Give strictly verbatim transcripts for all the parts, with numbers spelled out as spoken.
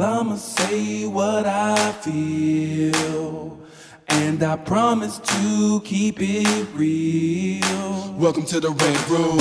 I'ma say what I feel, and I promise to keep it real. Welcome to the Rant Room.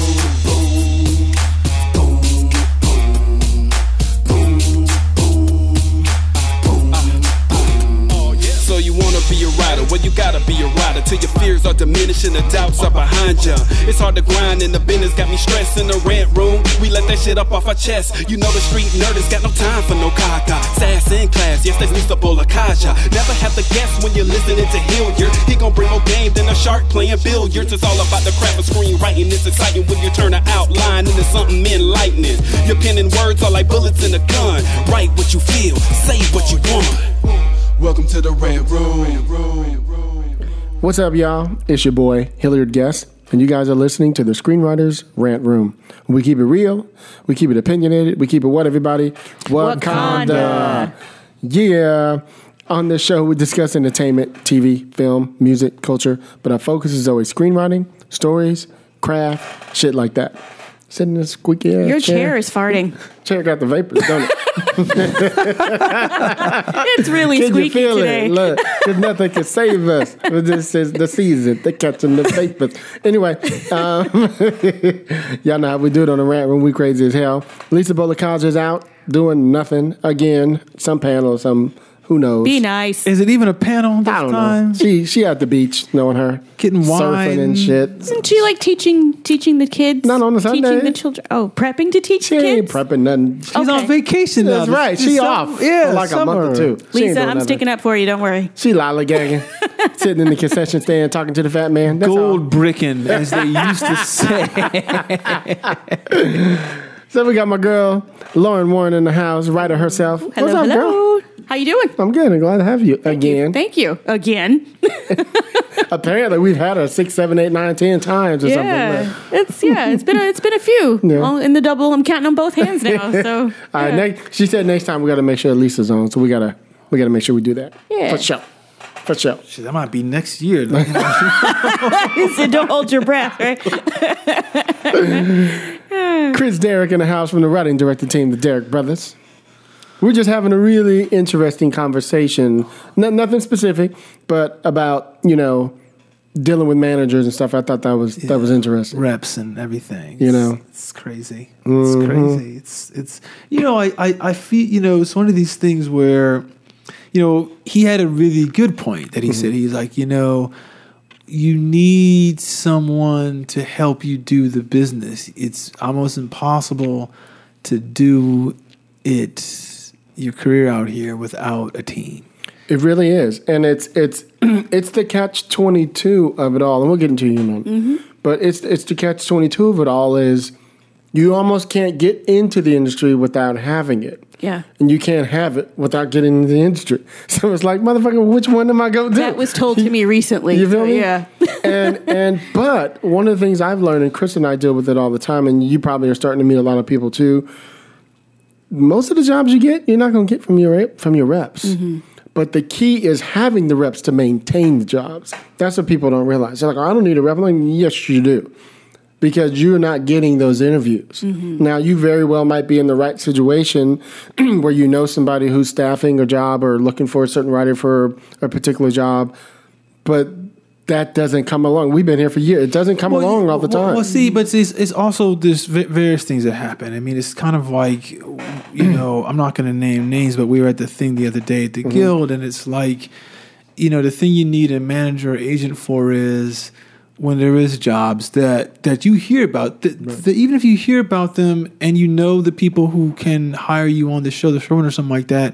So you wanna be a rider, well you gotta be a rider till your fears are diminishing, the doubts are behind ya. It's hard to grind in the business, got me stressed in the Rant Room. We let that shit up off our chest. You know the street nerd has got no time for no caca. Sass in class, yes that's Mister Bolakaja. Never have to guess when you're listening to Hilliard. He gon' bring more game than a shark playing billiards. It's all about the craft of screenwriting. It's exciting when you turn an outline into something enlightening. Your pen and words are like bullets in a gun. Write what you feel, say what you want. Welcome to the Rant Room. What's up, y'all? It's your boy, Hilliard Guest, and you guys are listening to the Screenwriters Rant Room. We keep it real, we keep it opinionated, we keep it what, everybody? Wakanda. Wakanda. Yeah. On this show, we discuss entertainment, T V, film, music, culture, but our focus is always screenwriting, stories, craft, shit like that. Sitting in a squeaky ass Your chair. chair is farting. Chair got the vapors, don't it? It's really Can squeaky you feel today. it? Look, there's nothing can save us. This is the season. They're catching the vapors. Anyway, um, y'all know how we do it on the Rant Room. We crazy as hell. Lisa Bolakaja is out doing nothing again. Some panel, some who knows. Be nice. Is it even a panel this I don't time? know. She she at the beach, knowing her Getting wine. surfing and shit. Isn't she like teaching teaching the kids? Not on a Sunday. Teaching the children. Oh, prepping to teach She the ain't kids? prepping nothing. She's Okay. on vacation now. That's right. This- She this off. summer- Yeah, for like summer. a month or two. She ain't Lisa, doing I'm nothing. sticking up for you. Don't worry. She lollygagging, sitting in the concession stand talking to the fat man. That's all. Gold bricking, as they used to say. So we got my girl Lauren Warren in the house, writer herself. Hello, What's up, hello. girl? How you doing? I'm good. I'm glad to have you again. Thank you. Again. Apparently, we've had her six, seven, eight, nine, ten times or yeah. something. It's yeah, it's been a, it's been a few. Yeah. Well, in the double, I'm counting on both hands now. So All right. yeah. Next, she said next time we got to make sure Lisa's on, so we gotta we gotta make sure we do that. Yeah. For sure. For sure. Shit, that might be next year. though. So don't hold your breath, right? Chris Derrick in the house from the writing director team, the Derrick Brothers. We're just having a really interesting conversation. No, nothing specific, but about, you know, dealing with managers and stuff. I thought that was that was interesting. Reps and everything. You know. It's, it's crazy. It's crazy. It's, it's, you know, I, I, I feel, you know, it's one of these things where, you know, he had a really good point that he said. He's like, you know, you need someone to help you do the business. It's almost impossible to do it, your career out here, without a team. It really is, and it's it's it's the catch twenty-two of it all, and we'll get into it, you know. Mm-hmm. But it's it's the catch twenty-two of it all is you almost can't get into the industry without having it. Yeah. And you can't have it without getting into the industry. So it's like, motherfucker, which one am I going to do? That was told to me recently. You feel so, me? Yeah. and and but one of the things I've learned, and Chris and I deal with it all the time, and you probably are starting to meet a lot of people too. Most of the jobs you get, you're not going to get from your from your reps. Mm-hmm. But the key is having the reps to maintain the jobs. That's what people don't realize. They're like, oh, I don't need a rep. I'm like, yes, you do. Because you're not getting those interviews. Mm-hmm. Now, you very well might be in the right situation where you know somebody who's staffing a job or looking for a certain writer for a particular job, but that doesn't come along. We've been here for years. It doesn't come Well, along all the time. Well, well see, but it's, it's also there's v- various things that happen. I mean, it's kind of like, you know, I'm not going to name names, but we were at the thing the other day at the mm-hmm. Guild, and it's like, you know, the thing you need a manager or agent for is when there is jobs that, that you hear about, that, right. that even if you hear about them and you know the people who can hire you on the show, the showrunner or something like that,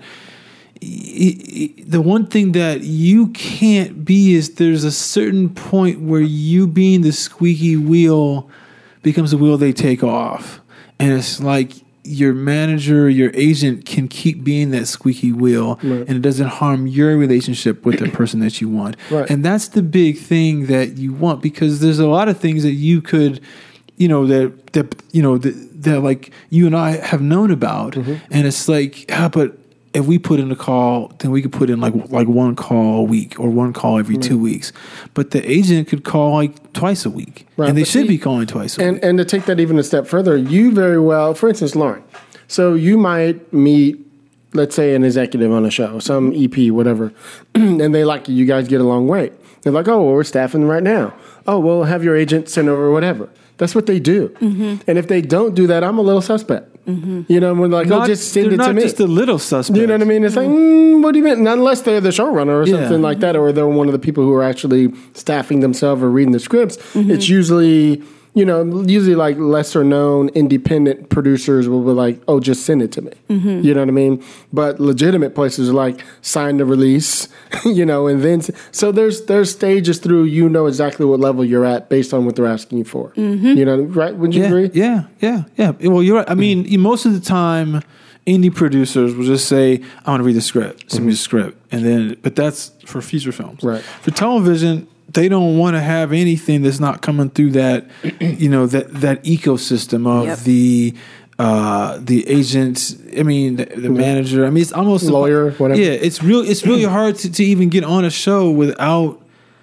the one thing that you can't be is there's a certain point where you being the squeaky wheel becomes the wheel they take off. And it's like your manager, your agent can keep being that squeaky wheel, right. and it doesn't harm your relationship with the person that you want. Right. And that's the big thing that you want, because there's a lot of things that you could, you know, that, that you know, that, that like you and I have known about. Mm-hmm. And it's like, ah, but if we put in a call, then we could put in like like one call a week or one call every right. two weeks. But the agent could call like twice a week. Right. And they but should see, be calling twice a and, week. And to take that even a step further, you very well, for instance, Lauren, so you might meet let's say an executive on a show, some E P, whatever, and they like you, you guys get along great. They're like, oh, well, we're staffing right now. Oh, well, have your agent send over whatever. That's what they do. Mm-hmm. And if they don't do that, I'm a little suspect. Mm-hmm. You know, we're like, not, oh, just send it not to me. Just a little suspect. You know what I mean? It's like, mm, what do you mean? Unless they're the showrunner or Yeah. something like that, or they're one of the people who are actually staffing themselves or reading the scripts. Mm-hmm. It's usually, you know, usually like lesser known independent producers will be like, oh, just send it to me. Mm-hmm. You know what I mean? But legitimate places are like, sign the release, you know, and then, so there's there's stages through, you know exactly what level you're at based on what they're asking you for. Mm-hmm. You know, right? Would you yeah, agree? Yeah, yeah, yeah. Well, you're right. I mean, you- most of the time, indie producers will just say, "I want to read the script, send me the script," and then. But that's for feature films. Right. For television, they don't want to have anything that's not coming through that, you know, that that ecosystem of Yep. the. Uh, the agent, I mean, the, the manager. I mean, it's almost Lawyer, whatever. Yeah, it's real. It's really hard to, to even get on a show without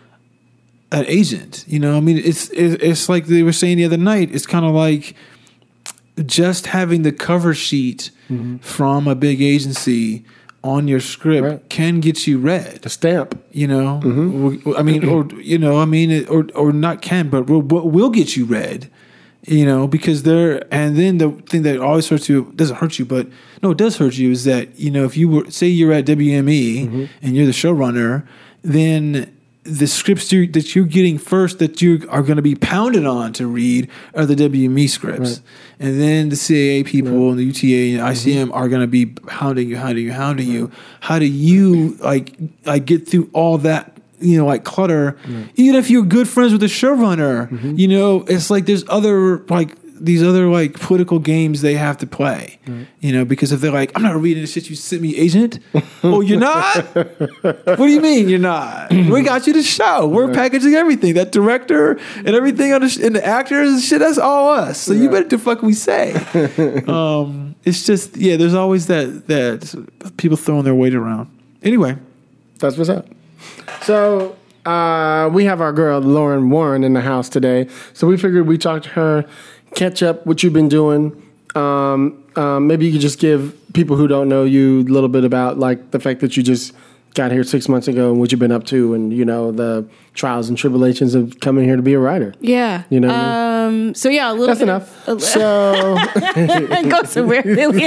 an agent. You know, I mean, it's it's, it's like they were saying the other night. It's kind of like just having the cover sheet Mm-hmm. from a big agency on your script Right. can get you read. The stamp. You know, Mm-hmm. I mean, or you know, I mean, it- or or not can, but will, will get you read. You know, because they're, and then the thing that always hurts you, doesn't hurt you, but no, it does hurt you, is that, you know, if you were, say you're at W M E Mm-hmm. and you're the showrunner, then the scripts you, that you're getting first that you are going to be pounded on to read are the W M E scripts. Right. And then the C A A people and the U T A and I C M Mm-hmm. are going to be hounding you, hounding you, hounding you. How do you, like, like get through all that, you know, like clutter, even if you're good friends with the showrunner, Mm-hmm. you know, it's like there's other, like, these other, like, political games they have to play, you know, because if they're like, I'm not reading the shit you sent me, agent. Oh, you're not? What do you mean you're not? We got you the show. We're packaging everything. That director and everything on the sh- and the actors and shit, that's all us. So you better do fuck we say. um, it's just, yeah, there's always that, that people throwing their weight around. Anyway. That's what's up. So uh, we have our girl Lauren Warren in the house today. So we figured we'd talk to her, catch up what you've been doing. Um, um, maybe you could just give people who don't know you a little bit about like the fact that you just got here six months ago and what you've been up to, and you know the trials and tribulations of coming here to be a writer. Yeah. You know what I Um. So yeah, a little That's bit. enough. Of, So go somewhere familiar.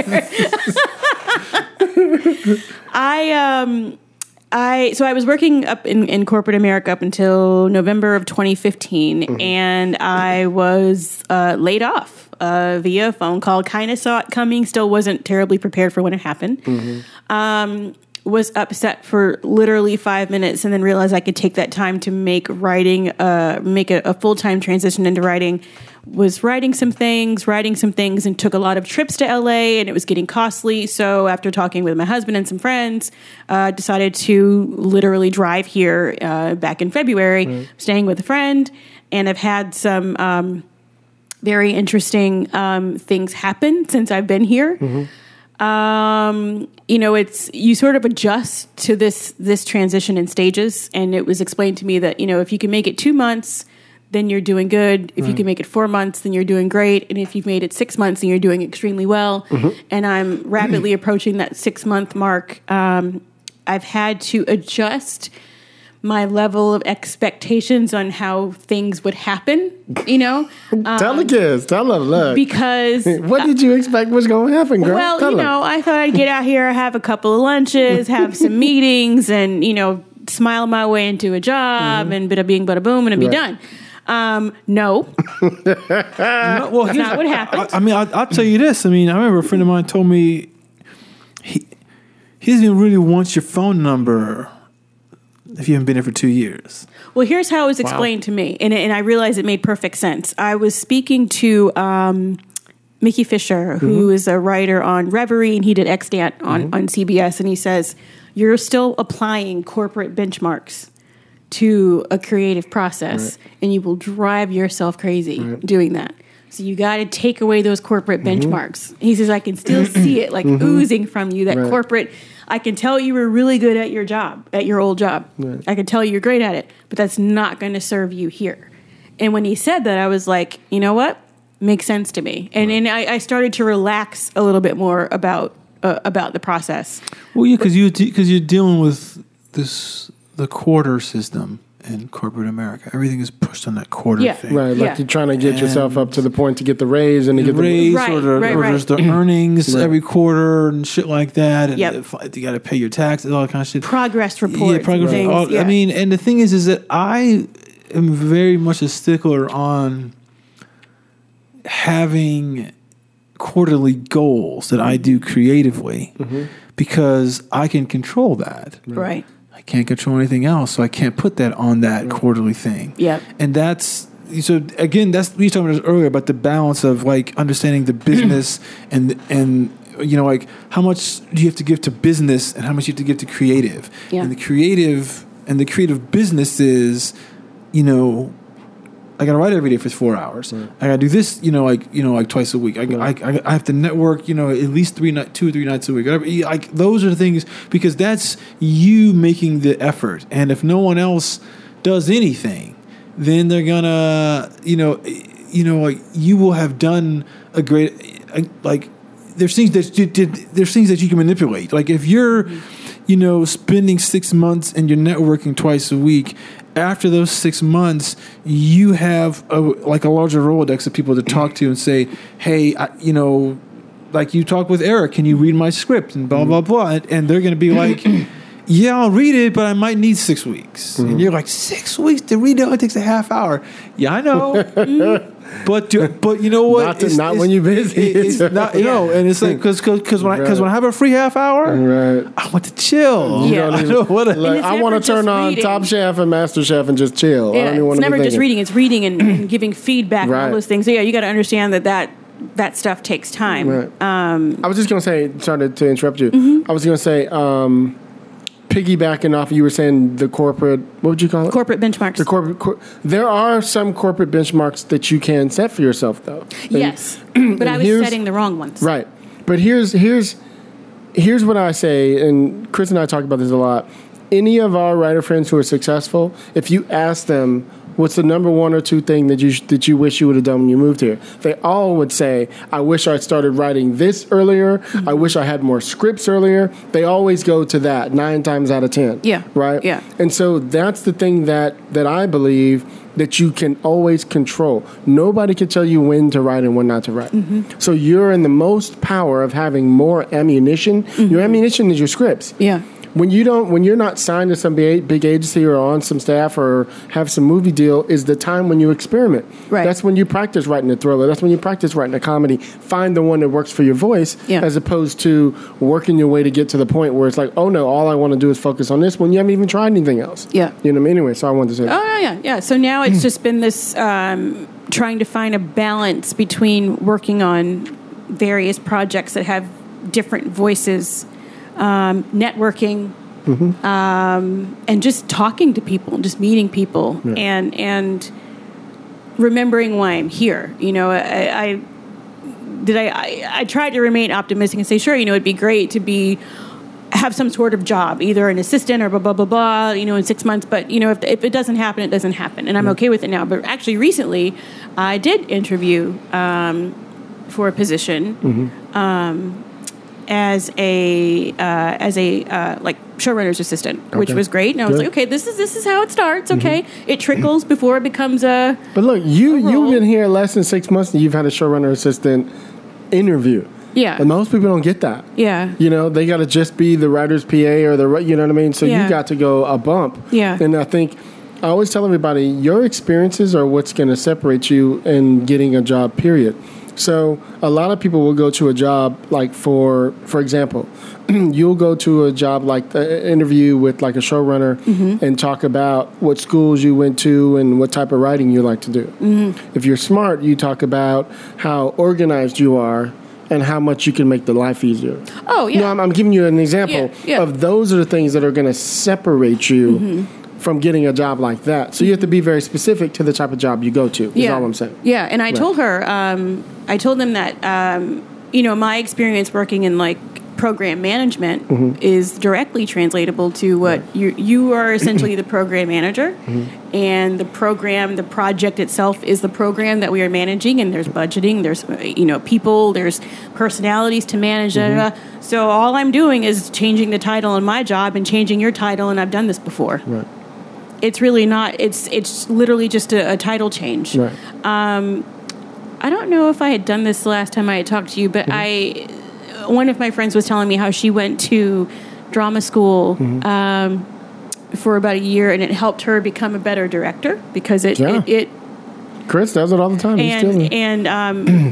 I um. I so I was working up in, in corporate America up until November of twenty fifteen, Mm-hmm. and I was uh, laid off uh, via phone call. Kind of saw it coming. Still wasn't terribly prepared for when it happened. Mm-hmm. Um, was upset for literally five minutes, and then realized I could take that time to make writing, uh, make a, a full time transition into writing. Was writing some things, writing some things, and took a lot of trips to L A, and it was getting costly. So after talking with my husband and some friends, uh, decided to literally drive here uh, back in February, Mm. staying with a friend, and I've had some um, very interesting um, things happen since I've been here. Mm-hmm. Um, you know, it's you sort of adjust to this this transition in stages, and it was explained to me that, you know, if you can make it two months, then you're doing good. If you can make it four months, then you're doing great. And if you've made it six months, then you're doing extremely well. And I'm rapidly approaching that six month mark. Um, I've had to adjust my level of expectations on how things would happen, you know, tell the kids, tell them, look. because What did you expect was going to happen, girl? well, Tell you them. know, I thought I'd get out here, have a couple of lunches, have some meetings, and, you know, smile my way into a job, and bada bing, bada boom, and it'd be Right. done. Um, no, No, well, here's not what happened. I, I mean, I, I'll tell you this. I mean, I remember a friend of mine told me he he doesn't even really want your phone number if you haven't been here for two years. Well, here's how it was explained to me, and, and I realized it made perfect sense. I was speaking to um, Mickey Fisher, who is a writer on Reverie, and he did Extant on, on C B S, and he says, you're still applying corporate benchmarks to a creative process, and you will drive yourself crazy doing that. So you got to take away those corporate benchmarks. He says, I can still see it like oozing from you, that Right. corporate. I can tell you were really good at your job, at your old job. Right. I can tell you're great at it, but that's not going to serve you here. And when he said that, I was like, you know what? Makes sense to me. And, and I, I started to relax a little bit more about uh, about the process. Well, yeah, because you because you're dealing with this the quarter system in corporate America. Everything is pushed on that quarter Yeah. thing. Right, like Yeah. you're trying to get And yourself up to the point to get the raise and to The get the raise Right, or, the, right, or right. there's the earnings Right. every quarter and shit like that. And Yep. if- you got to pay your taxes, all that kind of shit. Progress reports. Yeah, progress. and things. all- yeah. I mean, and the thing is, is that I am very much a stickler on having quarterly goals that I do creatively because I can control that. right. I can't control anything else, so I can't put that on that quarterly thing. Yep. And that's so again, that's we were talking about this earlier about the balance of like understanding the business and and you know like how much do you have to give to business and how much you have to give to creative. Yeah. And the creative and the creative business is, you know, I got to write every day for four hours. Right. I got to do this, you know, like you know, like twice a week. I, Right. I, I, I have to network, you know, at least three, night, two or three nights a week. Whatever. Like those are the things because that's you making the effort. And if no one else does anything, then they're gonna, you know, you know, like you will have done a great, like there's things that you did. There's things that you can manipulate. Like if you're, you know, spending six months and you're networking twice a week. After those six months, you have a, like a larger Rolodex of people to talk to and say, "Hey, I, you know, like you talk with Eric, can you read my script?" and blah blah blah, and, and they're going to be like, "Yeah, I'll read it, but I might need six weeks." And you're like, six weeks to read it only takes a half hour." Yeah, I know. But do, but you know what? Not to- not when you're busy. It, it's not, you know, and it's like because because when I because when I have a free half hour, Right. I want to chill. You don't I even- don't want to. Like, it's I never want to just turn on reading. Top Chef and Master Chef and just chill. I Yeah, don't even it's want to never be just thinking. reading; it's reading and, and giving feedback and Right. all those things. So yeah, you got to understand that that that stuff takes time. Right. Um, I was just gonna say, sorry to, to interrupt you. Mm-hmm. I was gonna say, um, piggybacking off, you were saying the corporate. What would you call it? corporate benchmarks. The corporate. Cor- there are some corporate benchmarks that you can set for yourself, though. And- yes, but I was here's- setting the wrong ones. Right. But here's here's here's what I say, and Chris and I talk about this a lot. Any of our writer friends who are successful, if you ask them what's the number one or two thing that you sh- that you wish you would have done when you moved here, they all would say, "I wish I started writing this earlier. I wish I had more scripts earlier." They always go to that nine times out of ten. Yeah. Right. Yeah. And so that's the thing that that I believe that you can always control. Nobody can tell you when to write and when not to write. So you're in the most power of having more ammunition. Your ammunition is your scripts. Yeah. When you don't, when you're not signed to some big, big agency or on some staff or have some movie deal, is the time when you experiment. Right. That's when you practice writing a thriller. That's when you practice writing a comedy. Find the one that works for your voice, Yeah. as opposed to working your way to get to the point where it's like, oh no, all I want to do is focus on this when you haven't even tried anything else. Yeah. You know what I mean? Anyway, so I wanted to say. that. Oh yeah, yeah, yeah. So now it's just been this um, trying to find a balance between working on various projects that have different voices, um, networking, Mm-hmm. um, and just talking to people, just meeting people, Yeah. and and remembering why I'm here. You know, I, I did I, I I tried to remain optimistic and say, sure, you know, it'd be great to be. Have some sort of job, either an assistant or blah blah blah blah. You know, in six months. But you know, if if it doesn't happen, it doesn't happen, and I'm okay with it now. But actually, recently, I did interview um, for a position Mm-hmm. um, as a uh, as a uh, like showrunner's assistant, which Okay. was great. And I was Good. like, okay, this is this is how it starts. Okay, it trickles before it becomes a. But look, you A you've role. been here less than six months and you've had a showrunner assistant interview. Yeah. And most people don't get that. Yeah. You know, they got to just be the writer's P A or the, you know what I mean? So Yeah. you got to go a bump. Yeah. And I think I always tell everybody your experiences are what's going to separate you in getting a job, period. So a lot of people will go to a job like for, for example, you'll go to a job like the interview with like a showrunner Mm-hmm. and talk about what schools you went to and what type of writing you like to do. Mm-hmm. If you're smart, you talk about how organized you are and how much you can make the life easier. Oh yeah. No, I'm, I'm giving you an example Yeah, yeah. of those are the things that are going to separate you from getting a job like that. So you have to be very specific to the type of job you go to. Is all I'm saying. Yeah, and I Right. told her, um, I told them that, um, you know, my experience working in like program management Mm-hmm. is directly translatable to what you you are essentially the program manager, Mm-hmm. and the program, the project itself is the program that we are managing, and there's budgeting, there's you know people, there's personalities to manage. Da, da, da. So all I'm doing is changing the title on my job and changing your title, and I've done this before. Right. It's really not. It's it's literally just a, a title change. Right. I don't know if I had done this the last time I had talked to you, but I, one of my friends was telling me how she went to drama school um, for about a year, and it helped her become a better director because it Yeah. it, it Chris does it all the time. He's still and and um,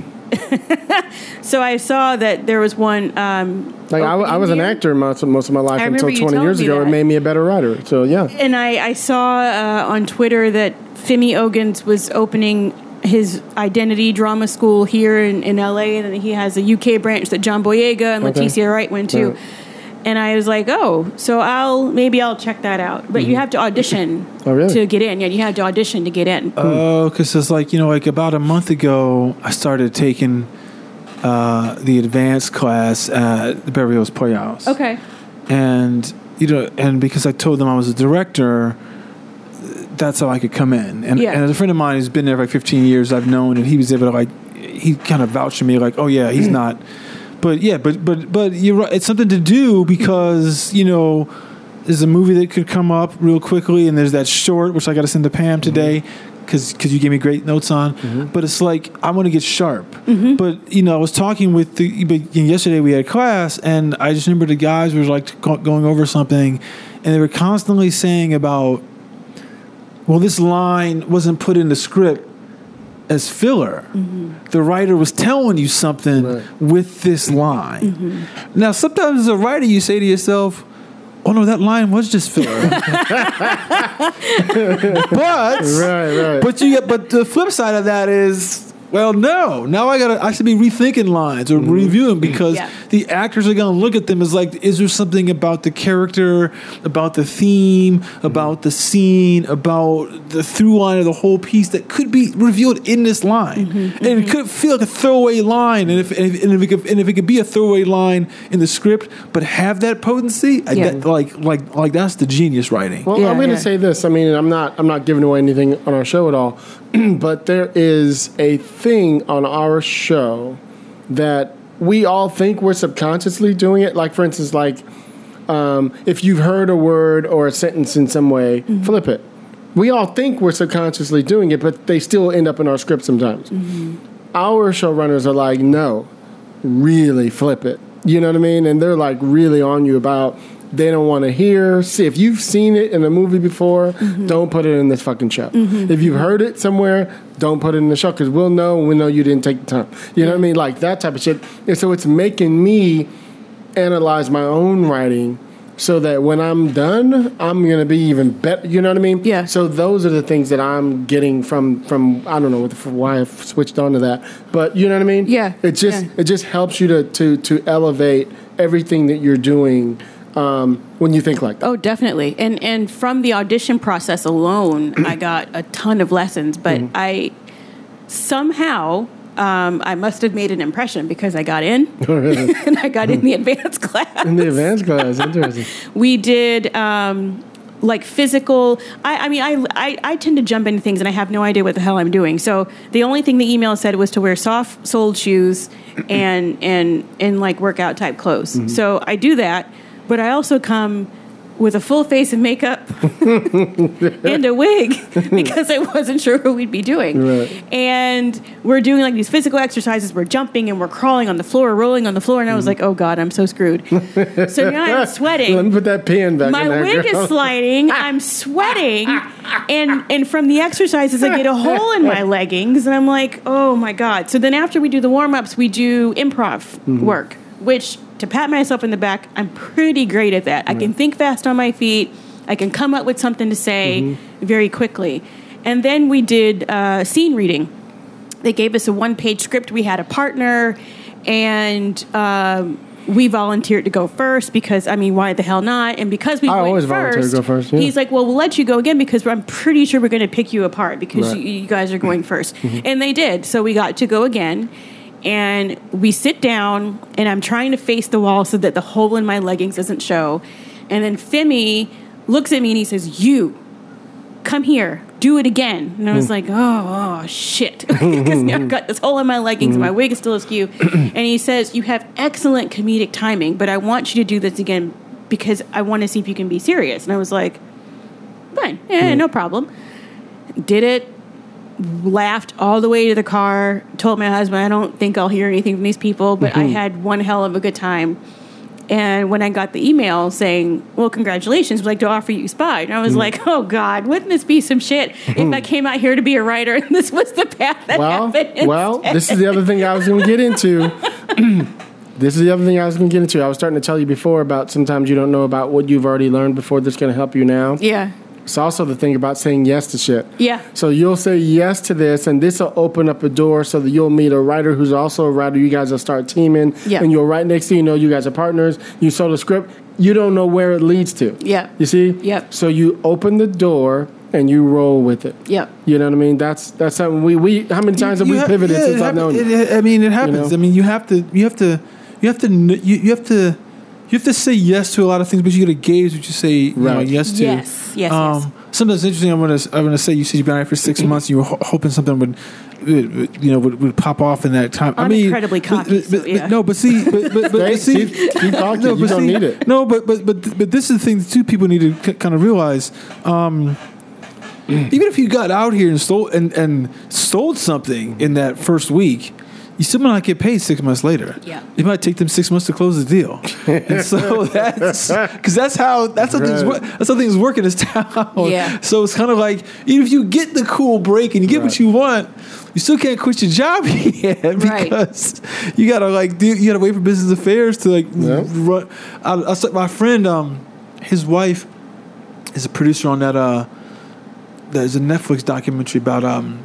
so I saw that there was one. Um, like I, I was an here. actor most of, most of my life I until remember you twenty telling years me ago. It that. made me a better writer. So yeah. And I, I saw uh, on Twitter that Femi Ogans was opening his identity drama school here in, in L A, and he has a U K branch that John Boyega and Okay. Leticia Wright went to. Right. And I was like, oh, so I'll maybe I'll check that out. But you have to audition Oh, really? to get in. Yeah, you have to audition to get in. Oh, because it's like, you know, like about a month ago, I started taking uh, the advanced class at the Beverly Hills Playhouse. Okay. And, you know, and because I told them I was a director, that's how I could come in. And, Yeah. and a friend of mine who's been there for like fifteen years, I've known, and he was able to, like, he kind of vouched for me, like, oh, yeah, he's not. But, yeah, but, but, but you're right. It's something to do because, you know, there's a movie that could come up real quickly, and there's that short, which I got to send to Pam today because because you gave me great notes on. But it's like, I want to get sharp. But, you know, I was talking with the, but yesterday we had class, and I just remember the guys were like go- going over something, and they were constantly saying about, well, this line wasn't put in the script as filler. The writer was telling you something Right. with this line. Now, sometimes as a writer, you say to yourself, oh, no, that line was just filler. but, Right, right. but you get, but the flip side of that is, well, no. Now I gotta. I should be rethinking lines or reviewing because Yeah. the actors are gonna look at them as like, is there something about the character, about the theme, about the scene, about the through line of the whole piece that could be revealed in this line, and it could feel like a throwaway line, and if and if, and if, it, could, and if it could be a throwaway line in the script, but have that potency, I Yeah. that, like like like that's the genius writing. Well, Yeah, I'm going to yeah. say this. I mean, I'm not. I'm not giving away anything on our show at all. But there is a thing on our show that we all think we're subconsciously doing it. Like, for instance, like um, if you've heard a word or a sentence in some way, Mm-hmm. flip it. We all think we're subconsciously doing it, but they still end up in our script sometimes. Mm-hmm. Our showrunners are like, no, really flip it. You know what I mean? And they're like really on you about. They don't want to hear. See, if you've seen it in a movie before, don't put it in this fucking show. If you've heard it somewhere, don't put it in the show because we'll know and we know you didn't take the time. You know what I mean? Like that type of shit. And so it's making me analyze my own writing so that when I'm done, I'm going to be even better. You know what I mean? Yeah. So those are the things that I'm getting from, from I don't know what the, why I've switched on to that. But you know what I mean? Yeah. It just, Yeah. it just helps you to, to, to elevate everything that you're doing Um, when you think like that. Oh, definitely. And and from the audition process alone, I got a ton of lessons. But Mm-hmm. I somehow um, I must have made an impression because I got in and I got in the advanced class. In the advanced class, interesting. We did um, like physical. I, I mean, I, I I tend to jump into things and I have no idea what the hell I'm doing. So the only thing the email said was to wear soft-soled shoes and and and like workout type clothes. So I do that. But I also come with a full face of makeup and a wig because I wasn't sure what we'd be doing. Right. And we're doing like these physical exercises. We're jumping and we're crawling on the floor, rolling on the floor. And I was like, oh God, I'm so screwed. So now I'm sweating. Let me put that pen back My in there. wig girl. is sliding. I'm sweating, and and from the exercises, I get a hole in my leggings, and I'm like, oh my God. So then after we do the warm ups, we do improv work, which to pat myself in the back, I'm pretty great at that. I can think fast on my feet. I can come up with something to say very quickly. And then we did uh, scene reading. They gave us a one page script. We had a partner, and um, we volunteered to go first because, I mean, why the hell not? And because we I went always volunteer to first, go first, yeah. he's like, well, we'll let you go again because I'm pretty sure we're going to pick you apart because Right. you, you guys are going first. And they did. So we got to go again. And we sit down, and I'm trying to face the wall so that the hole in my leggings doesn't show. And then Femi looks at me and he says, "You, come here, do it again." And I was like, oh, oh shit. Because I've got this hole in my leggings and my wig is still askew. And he says, "You have excellent comedic timing, but I want you to do this again because I want to see if you can be serious." And I was like, fine, eh, no problem. Did it. Laughed all the way to the car, told my husband, "I don't think I'll hear anything from these people," but mm-hmm. I had one hell of a good time. And when I got the email saying, "Well, congratulations, we'd like to offer you Spy," and I was mm. like, oh God, wouldn't this be some shit if I came out here to be a writer and this was the path that well, happened? Well, this is the other thing I was going to get into. This is the other thing I was going to get into. I was starting to tell you before about sometimes you don't know about what you've already learned before that's going to help you now. Yeah. It's also the thing about saying yes to shit. Yeah. So you'll say yes to this, and this will open up a door so that you'll meet a writer who's also a writer. You guys will start teaming, yeah. and you'll write next thing you know, you guys are partners. You saw the script. You don't know where it leads to. Yeah. You see? Yep. So you open the door and you roll with it. Yep. You know what I mean? That's that's something we we. How many times have You we ha- pivoted yeah, since I've happen- known it, you? it, I mean, it happens. You know? I mean, you have to, you have to, you have to, you, you have to. You have to say yes to a lot of things, but you got to gauge what you say you Right. know, yes to. Yes, yes, um, yes. Something that's interesting. I'm gonna I'm gonna say you said you've been out for six months. And you were ho- hoping something would, would, you know, would, would pop off in that time. I'm I mean, incredibly cocky, But, but, so, yeah. but, no, but see, but but, but, Hey, but see, keep, keep talking. no, you but don't see, need it. No, but but but but this is the thing that two people need to c- kind of realize. Um, even if you got out here and stole and, and sold something in that first week, you still might not get paid six months later. Yeah. It might take them six months to close the deal. And so that's because that's how that's how things Right. work. That's how things work in this town. Yeah. So it's kind of like even if you get the cool break and you get Right. what you want, you still can't quit your job yet Right. because you gotta like do, you gotta wait for business affairs to like Yeah. run. I, I saw my friend, um, his wife is a producer on that. Uh, there's a Netflix documentary about um,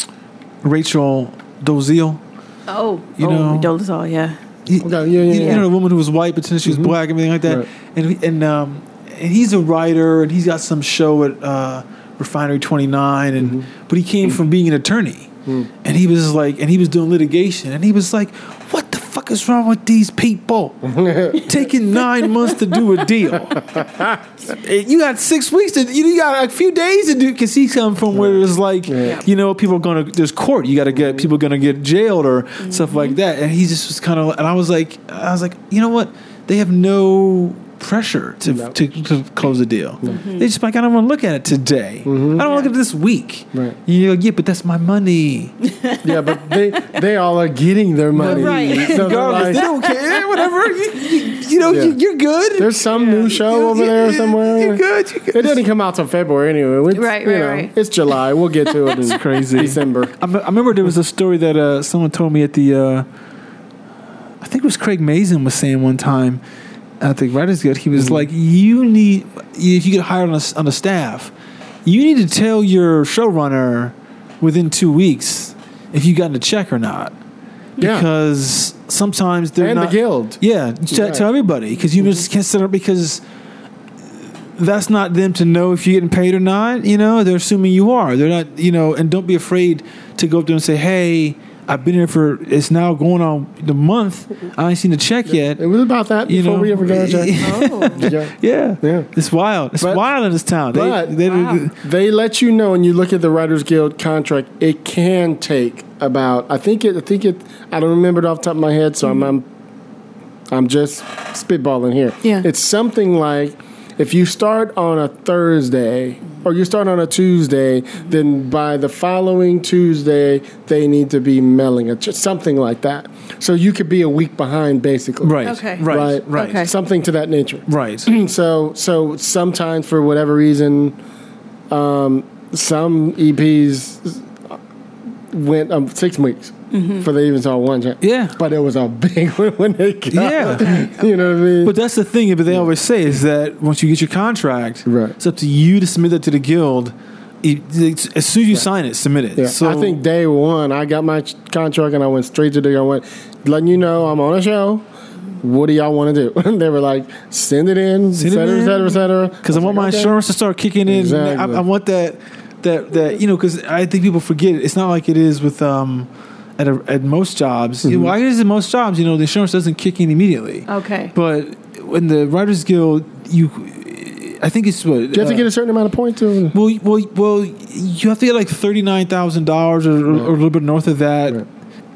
Rachel Dolezal. Oh, You oh, know- Dolezal, yeah. You, Okay, yeah, yeah, you, yeah. you know, the woman who was white, but since she was black, everything like that. Right. And and um, and he's a writer, and he's got some show at uh, Refinery twenty-nine, and but he came from being an attorney, and he was like, and he was doing litigation, and he was like, "What the fuck is wrong with these people? Taking nine months to do a deal. You got six weeks to, you got a few days to do." Because he's come from where it's like, Yeah. you know, people are gonna, there's court, you got to get people gonna get jailed or stuff like that, and he just was kind of, and I was like, I was like, you know what? They have no pressure to No. to, to close the deal. They just like, I don't want to look at it today. I don't want to look at it this week. Right. You're like, yeah, but that's my money. Yeah, but they they all are getting their money. Right. So they're Regardless, like- they don't care. Whatever. You, you, you know, Yeah. you, you're good. There's some new show over there somewhere. You're good. You're good. It doesn't come out till February anyway. It's, Right, you right, know, right. It's July. We'll get to it in crazy. December. I, me- I remember there was a story that uh, someone told me at the, uh, I think it was Craig Mazin was saying one time at the Writers Guild, he was Mm-hmm. like, you need, if you get hired on a, on a staff, you need to tell your showrunner within two weeks if you gotten a check or not. Yeah. Because sometimes they're And not. the guild. Yeah, tell, Right. tell everybody because you just can't sit up because that's not them to know if you're getting paid or not. You know, they're assuming you are. They're not. You know, and don't be afraid to go up there and say, "Hey, I've been here for it's now going on the month. I ain't seen the check yet." It was about that You before know, we ever got a check. Oh. Yeah. Yeah, Yeah. It's wild. It's But- wild in this town. They- but- they, Wow. They let you know when you look at the Writers Guild contract, it can take about I think it I think it I don't remember it off the top of my head, so I'm I'm I'm just spitballing here. Yeah. It's something like if you start on a Thursday or you start on a Tuesday, then by the following Tuesday they need to be mailing it, just something like that. So you could be a week behind, basically. right, Okay. right, Right. right, Okay. Something to that nature. right. So so sometimes for whatever reason, um, some E Ps went um, six weeks before they even saw one check. Yeah. but it was a big one when they got. Yeah. You know what I mean? But that's the thing. But they always say is that once you get your contract, Right. it's up to you to submit that to the guild. It- it's- as soon as you sign it, submit it. yeah, So I think day one I got my ch- contract and I went straight to the. I went letting you know I'm on a show. What do y'all want to do? They were like, send it in, Send et it cetera, in. et cetera, et cetera. because I was want like, my okay. insurance to start kicking in. Exactly. I, I want that, that, that you know, because I think people forget it. It's not like it is with um, at a, at most jobs, Mm-hmm. well, I guess at most jobs, you know, the insurance doesn't kick in immediately. Okay. But in the Writers Guild, you, I think it's what Do you have to get a certain amount of points to? well, well, well, you have to get like thirty nine thousand dollars or, or a little bit north of that Right.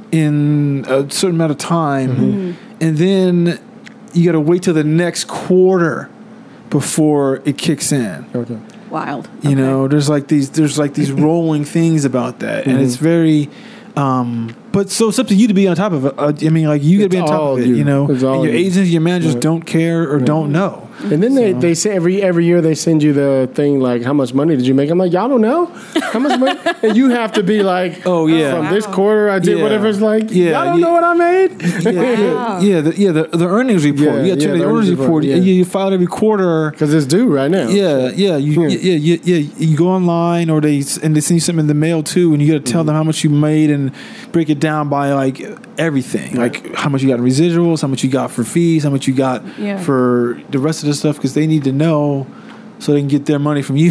in a certain amount of time, Mm-hmm. and then you got to wait till the next quarter before it kicks in. Okay. Wild. You Okay. know, there's like these there's like these rolling things about that, and Mm-hmm. it's very. Um, but so it's up to you to be on top of it. Uh, I mean, like you got to be on It's top all of it. you. You know, It's all and your you. agents, your managers Right. don't care or don't know. And then they, they say every every year they send you the thing like how much money did you make? I'm like, y'all don't know how much money, and you have to be like, Oh, yeah. from wow. this quarter I did Yeah. whatever. It's like, Yeah, y'all don't yeah. know what I made. Wow. Yeah, the, yeah, the, the earnings report. Yeah, Yeah, yeah, the the earnings earnings report. report, Yeah. yeah. You file it every quarter. Because it's due right now. Yeah, yeah, you, Yeah. yeah, yeah, yeah. You go online, or they and they send you something in the mail too, and you got to tell them how much you made and break it down by like everything, like how much you got in residuals, how much you got for fees, how much you got Yeah. for the rest of the stuff, because they need to know so they can get their money from you.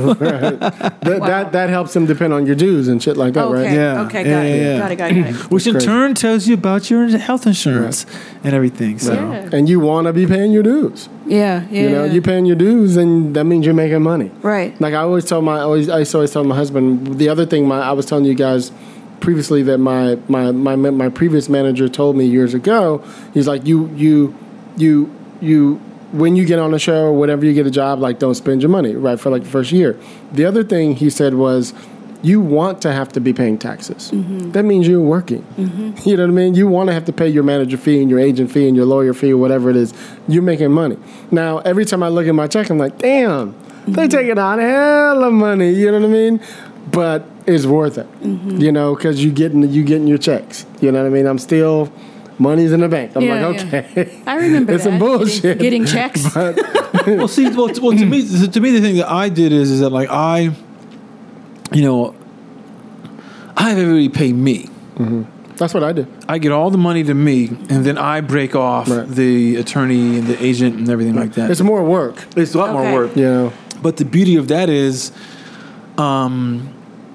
That, Wow. that that helps them depend on your dues and shit like that, Okay. right? Yeah. Okay. Got Yeah, it. yeah. Got it. Got it. Got it. Which in crazy. turn tells you about your health insurance and everything. So Yeah. And you want to be paying your dues. Yeah. Yeah. You know, yeah. you're paying your dues, and that means you're making money. Right. Like I always tell my, I always, I used to always tell my husband. The other thing, my I was telling you guys previously that my my my my previous manager told me years ago. He's like, you you you you. When you get on a show or whenever you get a job, like don't spend your money, right, for like the first year. The other thing he said was, you want to have to be paying taxes. That means you're working. You know what I mean? You want to have to pay your manager fee and your agent fee and your lawyer fee or whatever it is. You're making money. Now, every time I look at my check, I'm like, damn, they're taking out hell of money. You know what I mean? But it's worth it, you know, because you getting you getting your checks. You know what I mean? I'm still... Money's in the bank. I'm Yeah, like, yeah. okay. I remember It's that. some bullshit. Getting, getting checks. well, see, well, t- well, to me, to me, the thing that I did is, is that like I, you know, I have everybody pay me. That's what I do. I get all the money to me, and then I break off Right. the attorney and the agent and everything like that. It's more work, It's a lot Okay. more work. you know. But the beauty of that is, um,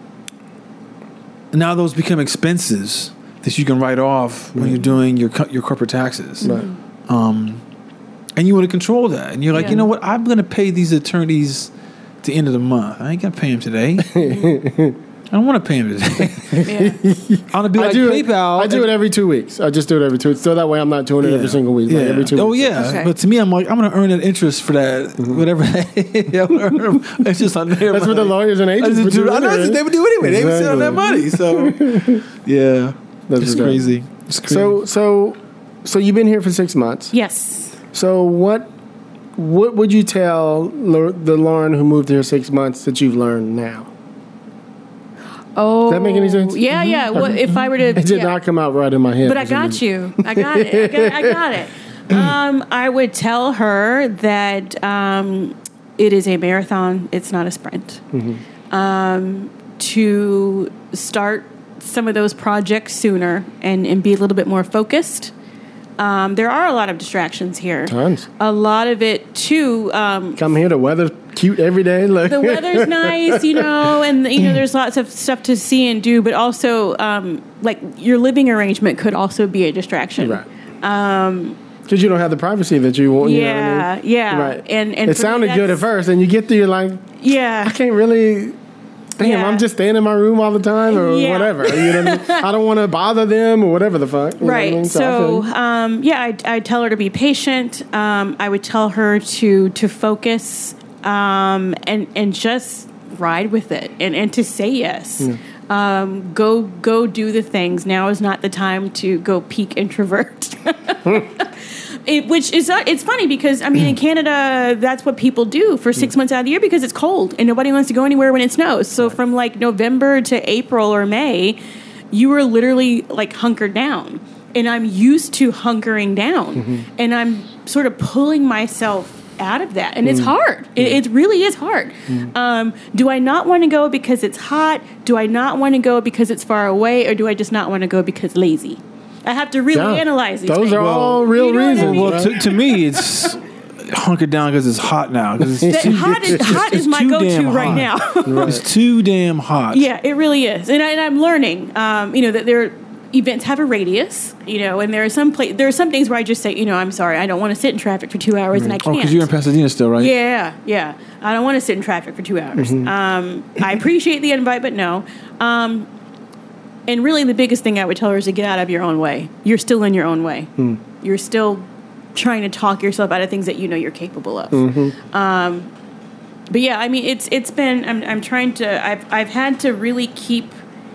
now those become expenses that you can write off when you're doing your co- your corporate taxes. Right. Um, and you want to control that. And you're like, Yeah. you know what? I'm going to pay these attorneys at the end of the month. I ain't going to pay them today. I don't want to pay them today. Yeah. I'm going to be I like do PayPal. it. I do it every two weeks. I just do it every two weeks. So that way I'm not doing it Yeah. every single week. Like Yeah. every two oh weeks. yeah, Okay. but to me, I'm like, I'm gonna earn that interest for that, whatever. That it's just on their That's what the money. lawyers and agents I would just do do- I know anyway. that's what they would do anyway. They would sit on that money. Exactly. So yeah, That's it's what they- crazy. It's crazy. So so so you've been here for six months. Yes. So what what would you tell Lau- the Lauren who moved here six months that you've learned now? Oh. Does that make any sense? Yeah. Yeah. Well, if I were to. It did yeah. not come out right in my head. But I for some got reason. you. I got it. I got, I got it. Um, I would tell her that um, it is a marathon. It's not a sprint. Um, to start some of those projects sooner and, and be a little bit more focused. Um, there are a lot of distractions here. Tons. A lot of it too. Um, Come here, the weather's cute every day. Like, the weather's nice, you know, and you know there's lots of stuff to see and do, but also um, like your living arrangement could also be a distraction. right. Because you don't have the privacy that you want. You know what I Yeah, mean? yeah. Right. And and it for me, sounded good at that's- first, and you get there, you're like, Yeah, I can't really. Damn, Yeah. I'm just staying in my room all the time, or Yeah. whatever. You know what I mean? I don't want to bother them, or whatever the fuck. you know what I right. mean? I So, feel you. um, yeah, I I tell her to be patient. Um, I would tell her to to focus um, and and just ride with it, and and to say yes. Um, go go do the things. Now is not the time to go peak introvert. It, which is uh, it's funny because I mean in Canada that's what people do for six months out of the year because it's cold and nobody wants to go anywhere when it snows. So from like November to April or May, you were literally like hunkered down, and I'm used to hunkering down, and I'm sort of pulling myself out of that, and it's hard. It, it really is hard. Um, do I not want to go because it's hot? Do I not want to go because it's far away, or do I just not want to go because lazy? I have to really Yeah. analyze these Those things. are all real you know what I reasons. mean? well, to, to me, it's hunkered down because it's hot now. 'cause it's That too, hot is, it's- hot it's is my too go-to damn right hot. now. It's too damn hot. Yeah, it really is, and, I, and I'm learning. Um, you know that there, events have a radius, you know, and there are some pla- there are some things where I just say, you know, I'm sorry, I don't want to sit in traffic for two hours, and I Oh, can't. because you're in Pasadena still, right? Yeah, yeah. I don't want to sit in traffic for two hours. Um, I appreciate the invite, but no. Um, and really, the biggest thing I would tell her is to get out of your own way. You're still in your own way. Hmm. You're still trying to talk yourself out of things that you know you're capable of. Mm-hmm. Um, but yeah, I mean, it's it's been. I'm I'm trying to. I've I've had to really keep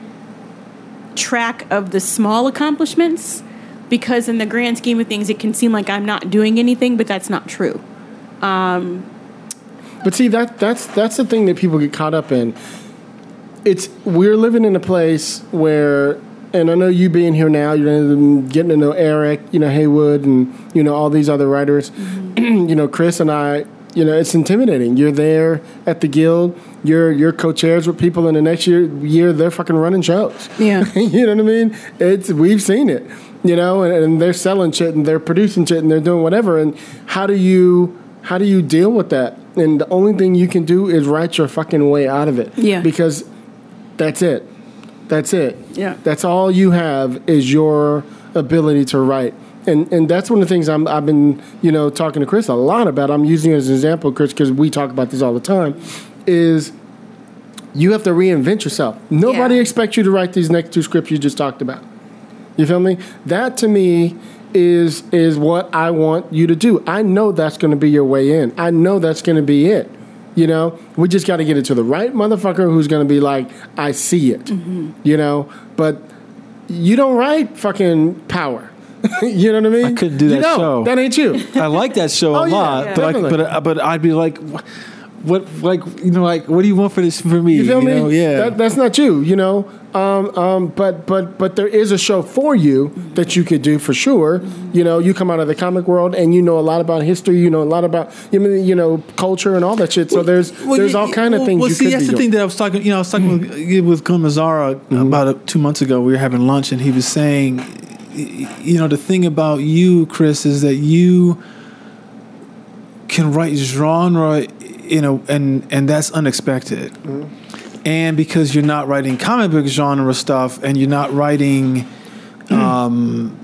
track of the small accomplishments, because in the grand scheme of things, it can seem like I'm not doing anything, but that's not true. Um, But see, that that's that's the thing that people get caught up in. It's we're living in a place where, and I know you being here now, you're getting to know Eric, you know, Haywood, and you know all these other writers. Mm-hmm. You know, Chris and I. You know, it's intimidating. You're there at the Guild. You're you're co-chairs with people, and the next year year they're fucking running shows. Yeah, you know what I mean. It's we've seen it. You know, and, and they're selling shit and they're producing shit and they're doing whatever. And how do you how do you deal with that? And the only thing you can do is write your fucking way out of it. Yeah. Because that's it. That's it. Yeah. That's all you have is your ability to write. And and that's one of the things I'm, I've been, you know, talking to Chris a lot about. I'm using it as an example, Chris, because we talk about this all the time, is you have to reinvent yourself. Nobody Yeah. expects you to write these next two scripts you just talked about. You feel me? That, to me, is is what I want you to do. I know that's going to be your way in. I know that's going to be it. You know? We just got to get it to the right motherfucker who's going to be like, I see it. Mm-hmm. You know? But you don't write fucking Power. You know what I mean? I couldn't do you that don't. show. That ain't you. I like that show Oh, a yeah, lot, yeah, but I, definitely. but uh, but I'd be like, what, what, like you know, like what do you want for this for me? You feel me? know? Yeah, That, that's not you. You know. Um, um, but but but there is a show for you that you could do for sure. You know, you come out of the comic world and you know a lot about history. You know a lot about you know, you know culture and all that shit. So there's Well, there's yeah, all kind of well, things Well, you see, could that's be the doing. thing that I was talking. You know, I was talking with with Kamazara about uh, two months ago. We were having lunch, and he was saying, y- you know, the thing about you, Chris, is that you can write genre, you know, and and that's unexpected. Mm-hmm. And because you're not writing comic book genre stuff, and you're not writing, um,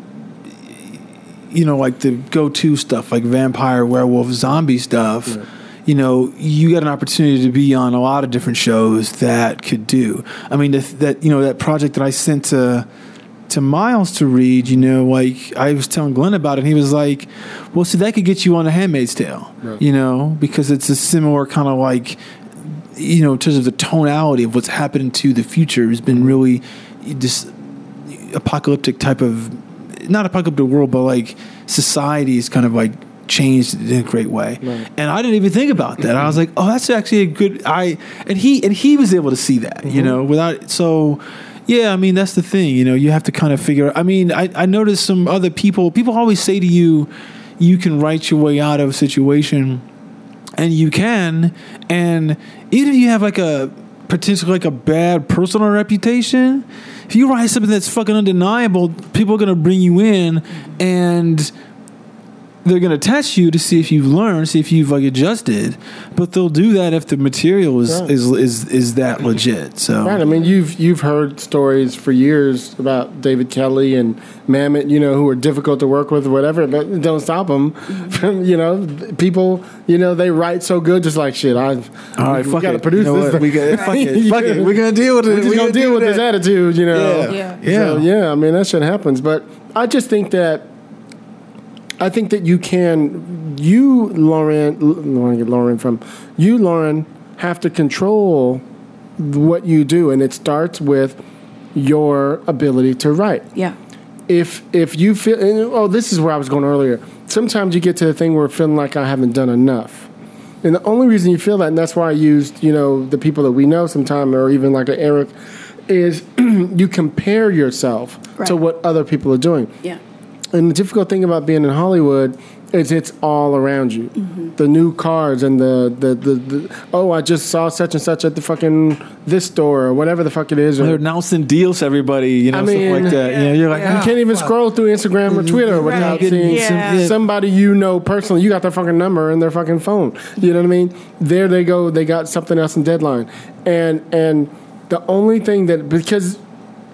you know, like the go-to stuff, like vampire, werewolf, zombie stuff. Right. You know, you got an opportunity to be on a lot of different shows that could do. I mean, that, that you know, that project that I sent to to Miles to read, you know, like I was telling Glenn about it, and he was like, "Well, see, that could get you on A Handmaid's Tale," Right. you know, because it's a similar kind of like, you know, in terms of the tonality of what's happening to the future has been really this apocalyptic type of, not apocalyptic world, but like society is kind of like changed in a great way. Right. And I didn't even think about that. I was like, oh, that's actually a good, I, and he, and he was able to see that, you know, without, so yeah, I mean, that's the thing, you know, you have to kind of figure, I mean, I, I noticed some other people, people always say to you, you can write your way out of a situation. And you can, and even if you have like a potentially like a bad personal reputation, if you write something that's fucking undeniable, people are gonna bring you in, and they're gonna test you to see if you've learned, see if you've like adjusted. But they'll do that if the material is Right. is, is is that legit. So Right. I mean, you've you've heard stories for years about David Kelly and Mamet, you know, who are difficult to work with or whatever, but it don't stop them from, you know, people, you know, they write so good, just like shit. I, all right, we fuck got to it. produce You know this. what? We got fuck it. Fuck it. We're gonna deal with it. We're just We're gonna deal with this that. attitude, you know. Yeah. Yeah. So, Yeah. yeah, I mean, that shit happens. But I just think that, I think that you can, you, Lauren, Lauren, get Lauren from, you, Lauren, have to control what you do. And it starts with your ability to write. Yeah. If if you feel, and, oh, this is where I was going earlier. Sometimes you get to the thing where feeling like I haven't done enough. And the only reason you feel that, and that's why I used, you know, the people that we know sometime, or even like a Eric, is you compare yourself Right. to what other people are doing. Yeah. And the difficult thing about being in Hollywood is it's all around you. Mm-hmm. The new cars and the, the, the, the, oh, I just saw such and such at the fucking this store or whatever the fuck it is. Or, They're announcing deals to everybody, you know, I mean, stuff like that. yeah, you know, you're like, yeah. you can't even scroll through Instagram or Twitter Right. without Getting seeing some- some- yeah. somebody you know personally. You got their fucking number in their fucking phone. You know what I mean? There they go. They got something else in deadline. And and the only thing that, because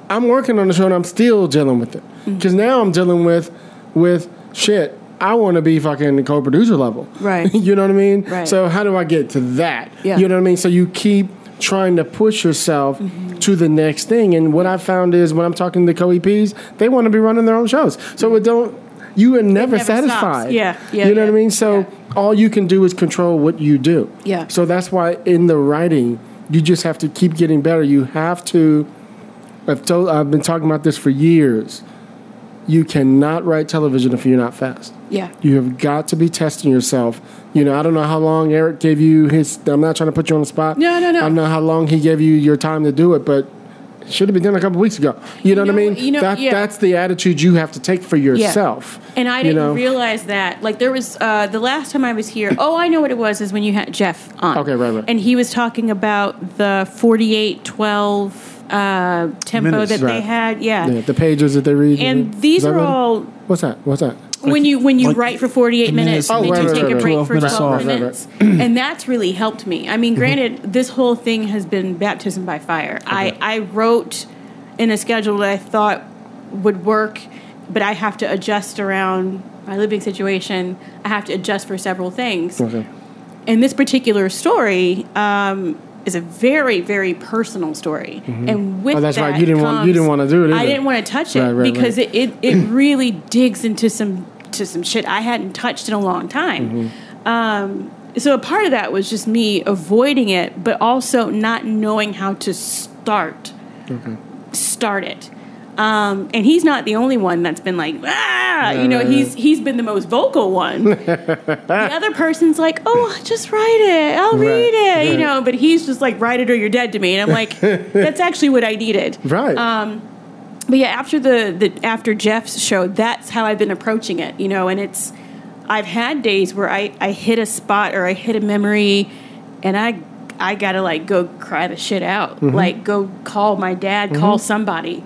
I'm working on the show and I'm still dealing with it because mm-hmm. now I'm dealing with with shit. I want to be fucking co-producer level, right? You know what I mean? Right. So how do I get to that? Yeah. You know what I mean? So you keep trying to push yourself mm-hmm. to the next thing. And what I found is when I'm talking to co-E Ps, they want to be running their own shows. So it don't. You are never, never stops. satisfied. Yeah, yeah. You know yeah. what I mean? So yeah. all you can do is control what you do. Yeah. So that's why in the writing, you just have to keep getting better. You have to. I've told. I've been talking about this for years. You cannot write television if you're not fast. Yeah. You have got to be testing yourself. You know, I don't know how long Eric gave you his. I'm not trying to put you on the spot. No, no, no. I don't know how long he gave you your time to do it, but it should have been done a couple weeks ago. You know, you know what I mean? You know, that, yeah. That's the attitude you have to take for yourself. Yeah. And I didn't you know? realize realize that. Like, there was, uh, the last time I was here, oh, I know what it was, is when you had Jeff on. Okay, right, right. And he was talking about the forty-eight twelve uh, tempo Minutes, that right. they had. Yeah. yeah. The pages that they read. And these are right? all... What's that? What's that? When you when you like write for forty-eight minutes, minutes. and Oh, then right, you right, take right, a right. break twelve for minutes twelve off. minutes, Right, right. and that's really helped me. I mean, granted, this whole thing has been baptism by fire. Okay. I I wrote in a schedule that I thought would work, but I have to adjust around my living situation. I have to adjust for several things. Okay. And this particular story um, is a very, very personal story, mm-hmm. and with oh, that's that right. You didn't comes, want you didn't want to do it. Either. I didn't want to touch it right, right, because right. It, it it really digs into some to some shit I hadn't touched in a long time. Mm-hmm. Um, so a part of that was just me avoiding it, but also not knowing how to start Okay. start it. Um, and he's not the only one that's been like, ah, you know, he's he's been the most vocal one. The other person's like, oh, just write it. I'll Right, read it, you right. know, but he's just like, write it or you're dead to me. And I'm like, that's actually what I needed. Right. Um, but yeah, after the, the after Jeff's show, that's how I've been approaching it, you know, and it's, I've had days where I, I hit a spot or I hit a memory and I I gotta like go cry the shit out. Mm-hmm. Like go call my dad, mm-hmm. call somebody.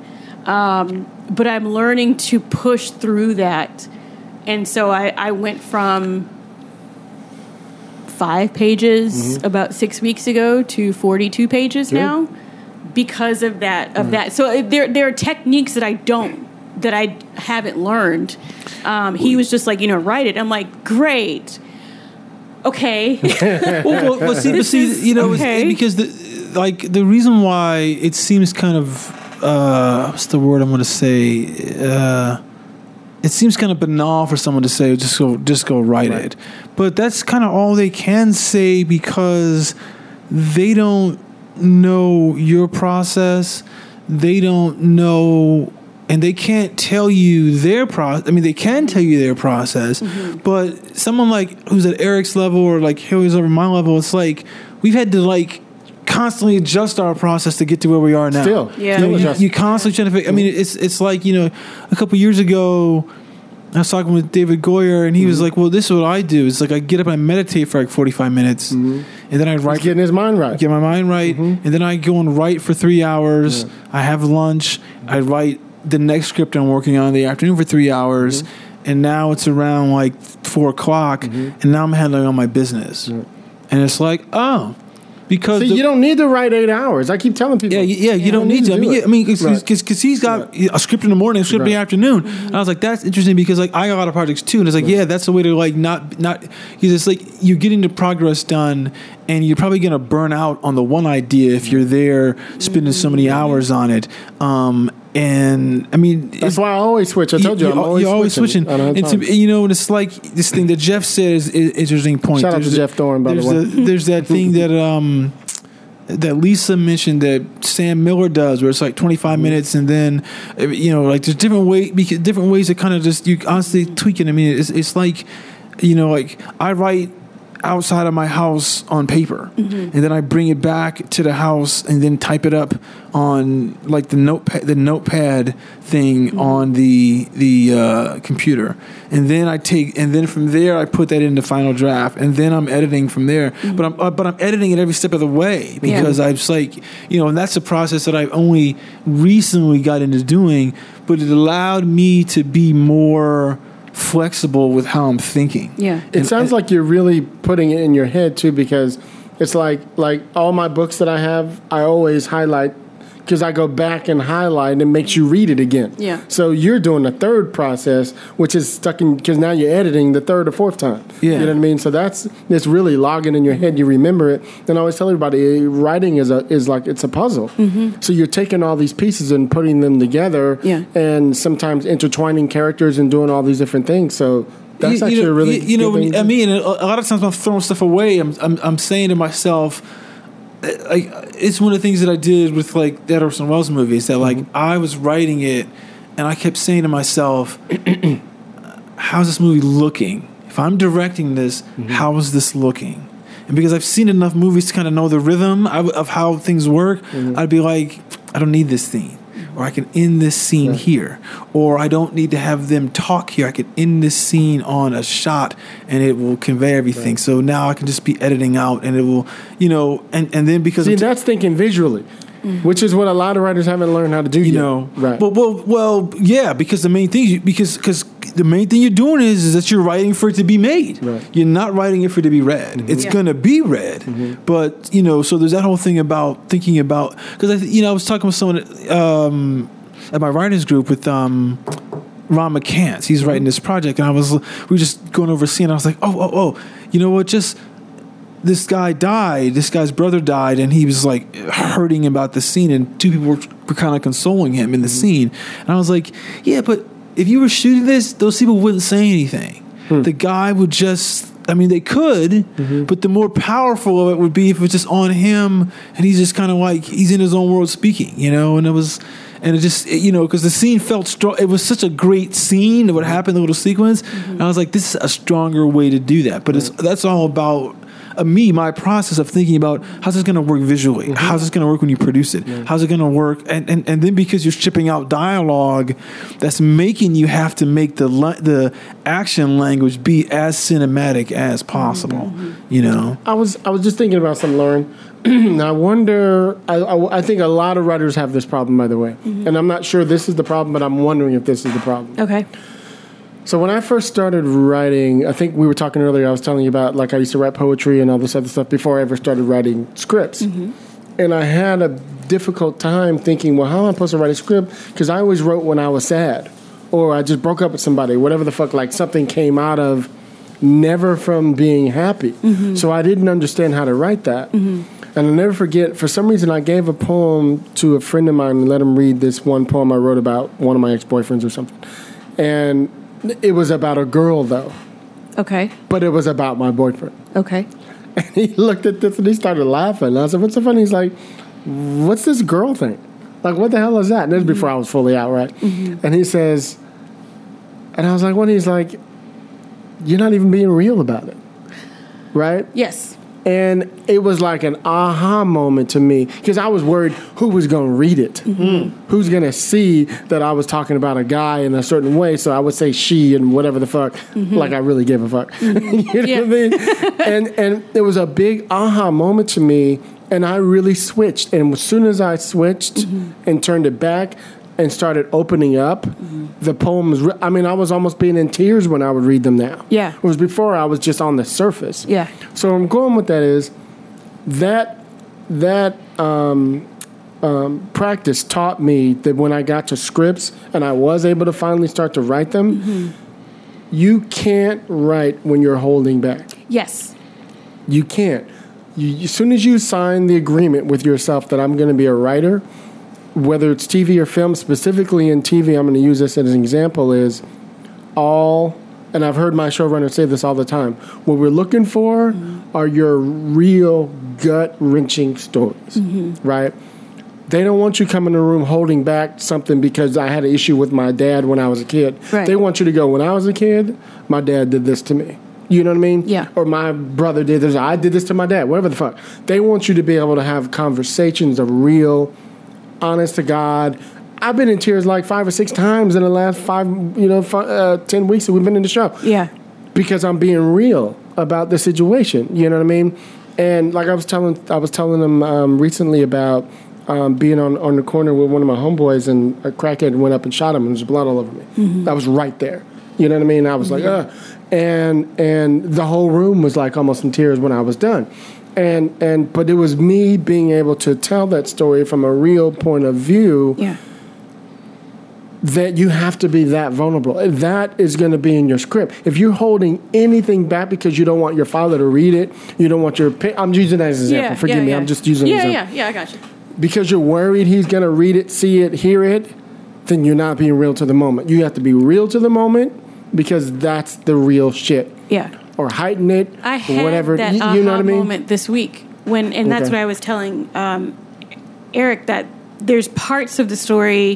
Um, but I'm learning to push through that. And so I, I went from five pages mm-hmm. about six weeks ago to forty-two pages Good. now because of that, of mm-hmm. that. So there, there are techniques that I don't, that I haven't learned. Um, he was just like, you know, write it. I'm like, great. Okay. well, well, well, see, but see, is, you know, okay. it's, because the, like the reason why it seems kind of, uh, what's the word I'm going to say? Uh, it seems kind of banal for someone to say, just go, just go write right. it. But that's kind of all they can say because they don't know your process. They don't know, and they can't tell you their process. I mean, they can tell you their process, mm-hmm. but someone like who's at Eric's level or like who's over my level, it's like we've had to like constantly adjust our process to get to where we are now. Still, yeah. Still you, you constantly trying to figure. I mean, it's it's like, you know, a couple years ago, I was talking with David Goyer, and he mm-hmm. was like, "Well, this is what I do. It's like I get up and I meditate for like forty-five minutes, mm-hmm. and then I write, He's getting his mind right, get my mind right, mm-hmm. and then I go and write for three hours. Yeah. I have lunch. I write the next script I'm working on in the afternoon for three hours, mm-hmm. and now it's around like four o'clock, mm-hmm. and now I'm handling all my business, mm-hmm. and it's like, oh." Because See, the, you don't need to write eight hours. I keep telling people. Yeah, yeah, you, you don't, don't need to. to I mean, yeah, I mean, because right. he's got right. a script in the morning, a script right. in the afternoon, mm-hmm. and I was like, that's interesting because like I got a lot of projects too, and it's like, right. yeah, that's the way to like not not because it's like you're getting the progress done, and you're probably gonna burn out on the one idea if you're there spending so many hours on it. Um, and I mean, that's why I always switch. I told you, you I'm always you're always switching. switching. And to, you know, and it's like this thing that Jeff said is an interesting point. Shout there's out to a, Jeff Thorne, by the way. A, there's that thing that um. that Lisa mentioned that Sam Miller does, where it's like twenty-five mm-hmm. minutes, and then you know, like there's different way, different ways to kind of just you honestly tweak it. I mean, it's it's like, you know, like I write outside of my house on paper, mm-hmm. and then I bring it back to the house and then type it up on like the notepad, the notepad thing mm-hmm. on the the uh, computer, and then I take and then from there I put that into Final Draft, and then I'm editing from there. Mm-hmm. But I'm uh, but I'm editing it every step of the way because yeah. I was like, you know, and that's a process that I've only recently got into doing, but it allowed me to be more flexible with how I'm thinking. Yeah. It and, sounds and, like you're really putting it in your head too, because it's like like all my books that I have, I always highlight because I go back and highlight and it makes you read it again. Yeah. So you're doing the third process, which is stuck in, because now you're editing the third or fourth time. Yeah. You know what I mean? So that's, it's really logging in your head. You remember it. And I always tell everybody, writing is a is like, it's a puzzle. Mm-hmm. So you're taking all these pieces and putting them together, Yeah. and sometimes intertwining characters and doing all these different things. So that's you, actually you know, a really you, you know. good When, thing I to- mean, a, a lot of times when I'm throwing stuff away, I'm I'm, I'm saying to myself, like, it's one of the things that I did with like the Orson Welles movies that like Mm-hmm. I was writing it, and I kept saying to myself, how's this movie looking? If I'm directing this, Mm-hmm. how is this looking? And because I've seen enough movies to kind of know the rhythm of, of how things work, Mm-hmm. I'd be like, I don't need this scene. Or I can end this scene Right. here. Or I don't need to have them talk here. I can end this scene on a shot and it will convey everything. Right. So now I can just be editing out and it will, you know, and, and then because See, I'm t- that's thinking visually, which is what a lot of writers haven't learned how to do you yet. know, Right. Well, well, well, yeah, because the main thing, you- because because the main thing you're doing is, is that you're writing for it to be made. Right. You're not writing it for it to be read. It's Yeah. gonna be read, but you know, so there's that whole thing about thinking about because I, th- you know, I was talking with someone um, at my writers group with um, Ron McCants. He's writing this project, and I was we were just going over a scene. And I was like, oh, oh, oh, you know what, just. This guy died. This guy's brother died, and he was like hurting about the scene. And two people were, were kind of consoling him in the scene. And I was like, "Yeah, but if you were shooting this, those people wouldn't say anything. The guy would just. I mean, they could, but the more powerful of it would be if it was just on him, and he's just kind of like he's in his own world speaking, you know. And it was, and it just, it, you know, because the scene felt strong. It was such a great scene that would happen, the little sequence. And I was like, this is a stronger way to do that. But it's that's all about. Uh, me, my process of thinking about how's this going to work visually, mm-hmm. how's this going to work when you produce it, yeah. how's it going to work, and, and and then because you're shipping out dialogue, that's making you have to make the the action language be as cinematic as possible. Mm-hmm. You know, I was I was just thinking about something, Lauren. I wonder. I, I I think a lot of writers have this problem, by the way, mm-hmm. and I'm not sure this is the problem, but I'm wondering if this is the problem. Okay. So when I first started writing, I think we were talking earlier, I was telling you about, like, I used to write poetry and all this other stuff before I ever started writing scripts. Mm-hmm. And I had a difficult time thinking, well, how am I supposed to write a script? Because I always wrote when I was sad. Or I just broke up with somebody, whatever the fuck, like something came out of never from being happy. Mm-hmm. So I didn't understand how to write that. Mm-hmm. And I'll never forget, for some reason, I gave a poem to a friend of mine and let him read this one poem I wrote about one of my ex-boyfriends or something. And it was about a girl, though. Okay. But it was about my boyfriend. Okay. And he looked at this and he started laughing. And I said, what's so funny? He's like, what's this girl thing? Like, what the hell is that? And this is before I was fully out, right? Mm-hmm. And he says, and I was like, what? He's like, you're not even being real about it. Right? Yes. And it was like an aha moment to me because I was worried who was going to read it. Mm-hmm. Who's going to see that I was talking about a guy in a certain way. So I would say she and whatever the fuck, mm-hmm. like I really give a fuck. Mm-hmm. You know yeah. what I mean? and, and it was a big aha moment to me. And I really switched. And as soon as I switched mm-hmm. and turned it back and started opening up, mm-hmm. the poems, re- I mean, I was almost being in tears when I would read them now. Yeah. It was before I was just on the surface. Yeah. So where I'm going with that is that that um, um, practice taught me that when I got to scripts and I was able to finally start to write them, mm-hmm. you can't write when you're holding back. Yes. You can't. You, as soon as you sign the agreement with yourself that I'm going to be a writer, whether it's T V or film, specifically in T V, I'm going to use this as an example, is all, and I've heard my showrunner say this all the time, what we're looking for mm-hmm. are your real gut-wrenching stories, mm-hmm. right? They don't want you coming in the room holding back something because I had an issue with my dad when I was a kid. Right. They want you to go, when I was a kid, my dad did this to me. You know what I mean? Yeah. Or my brother did this. I did this to my dad. Whatever the fuck. They want you to be able to have conversations of real, honest to God. I've been in tears like five or six times in the last five, you know, five, uh, ten weeks that we've been in the show. Yeah. Because I'm being real about the situation. You know what I mean? And like I was telling, I was telling them um, recently about um, being on, on the corner with one of my homeboys, and a crackhead went up and shot him, and there's blood all over me. Mm-hmm. I was right there. You know what I mean? I was like, ugh. And and the whole room was like almost in tears when I was done. And and but it was me being able to tell that story from a real point of view. Yeah. That you have to be that vulnerable. That is going to be in your script. If you're holding anything back because you don't want your father to read it, you don't want your. Pa- I'm using that as an example. Yeah, Forgive yeah, me. yeah. I'm just using. Yeah, an example. yeah, yeah. I got you. Because you're worried he's going to read it, see it, hear it, then you're not being real to the moment. You have to be real to the moment because that's the real shit. Yeah. Or heighten it. I had whatever. that you, aha you know what I mean? moment this week when, and that's Okay. what I was telling um, Eric, that there's parts of the story.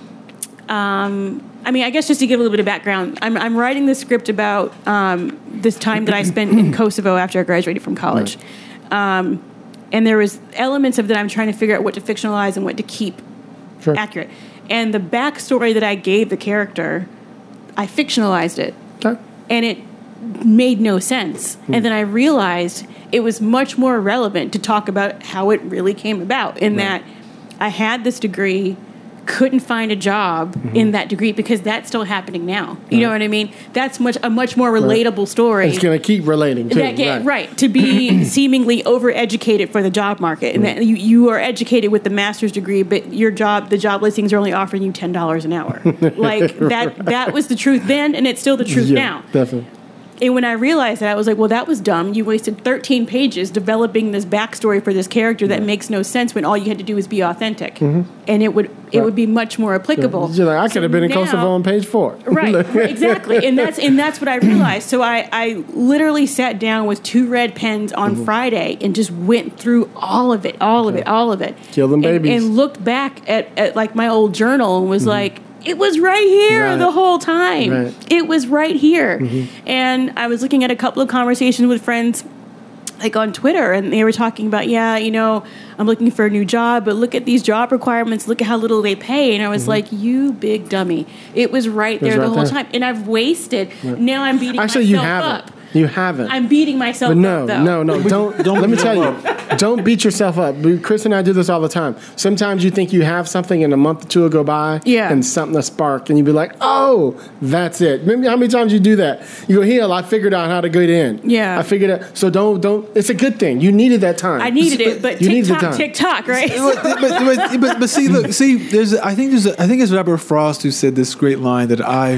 Um, I mean, I guess just to give a little bit of background, I'm, I'm writing this script about um, this time that I spent in Kosovo after I graduated from college. Right. Um, and there was elements of that I'm trying to figure out what to fictionalize and what to keep Sure. accurate. And the backstory that I gave the character, I fictionalized it. Okay. And it made no sense. Hmm. And then I realized it was much more relevant to talk about how it really came about, in right. that I had this degree, couldn't find a job mm-hmm. in that degree because that's still happening now. You right. know what I mean? That's much a much more relatable right. story. It's going to keep relating too. That get, right. right. To be seemingly overeducated for the job market. And mm. that you, you are educated with the master's degree, but your job, the job listings are only offering you ten dollars an hour. Like that, right. that was the truth then, and it's still the truth yeah, now. Definitely. And when I realized that, I was like, well, that was dumb. You wasted thirteen pages developing this backstory for this character that makes no sense when all you had to do was be authentic. Mm-hmm. And it would it right. would be much more applicable. Yeah. Like, I could so have been now, in Kosovo on page four. Right, exactly. And that's and that's what I realized. So I, I literally sat down with two red pens on mm-hmm. Friday and just went through all of it, all of it, all of it. Kill them and, babies. And looked back at, at like my old journal and was mm-hmm. like, it was right here right. the whole time. Right. It was right here. Mm-hmm. And I was looking at a couple of conversations with friends like on Twitter, and they were talking about, yeah, you know, I'm looking for a new job, but look at these job requirements, look at how little they pay. And I was mm-hmm. like, you big dummy. It was right there was right the whole there. time. And I've wasted. Right. Now I'm beating Actually, myself you haven't. up. You haven't. I'm beating myself but no, up, though. No, no, don't. don't let me tell you, don't beat yourself up. Chris and I do this all the time. Sometimes you think you have something and a month or two will go by yeah. and something will spark and you'll be like, oh, that's it. Remember how many times you do that? You go, here, I figured out how to get in. Yeah. I figured out. So don't, don't, it's a good thing. You needed that time. I needed it, but you TikTok, TikTok, right? but, but, but, but see, look, see, there's, I think there's, a, I think it's Robert Frost who said this great line that I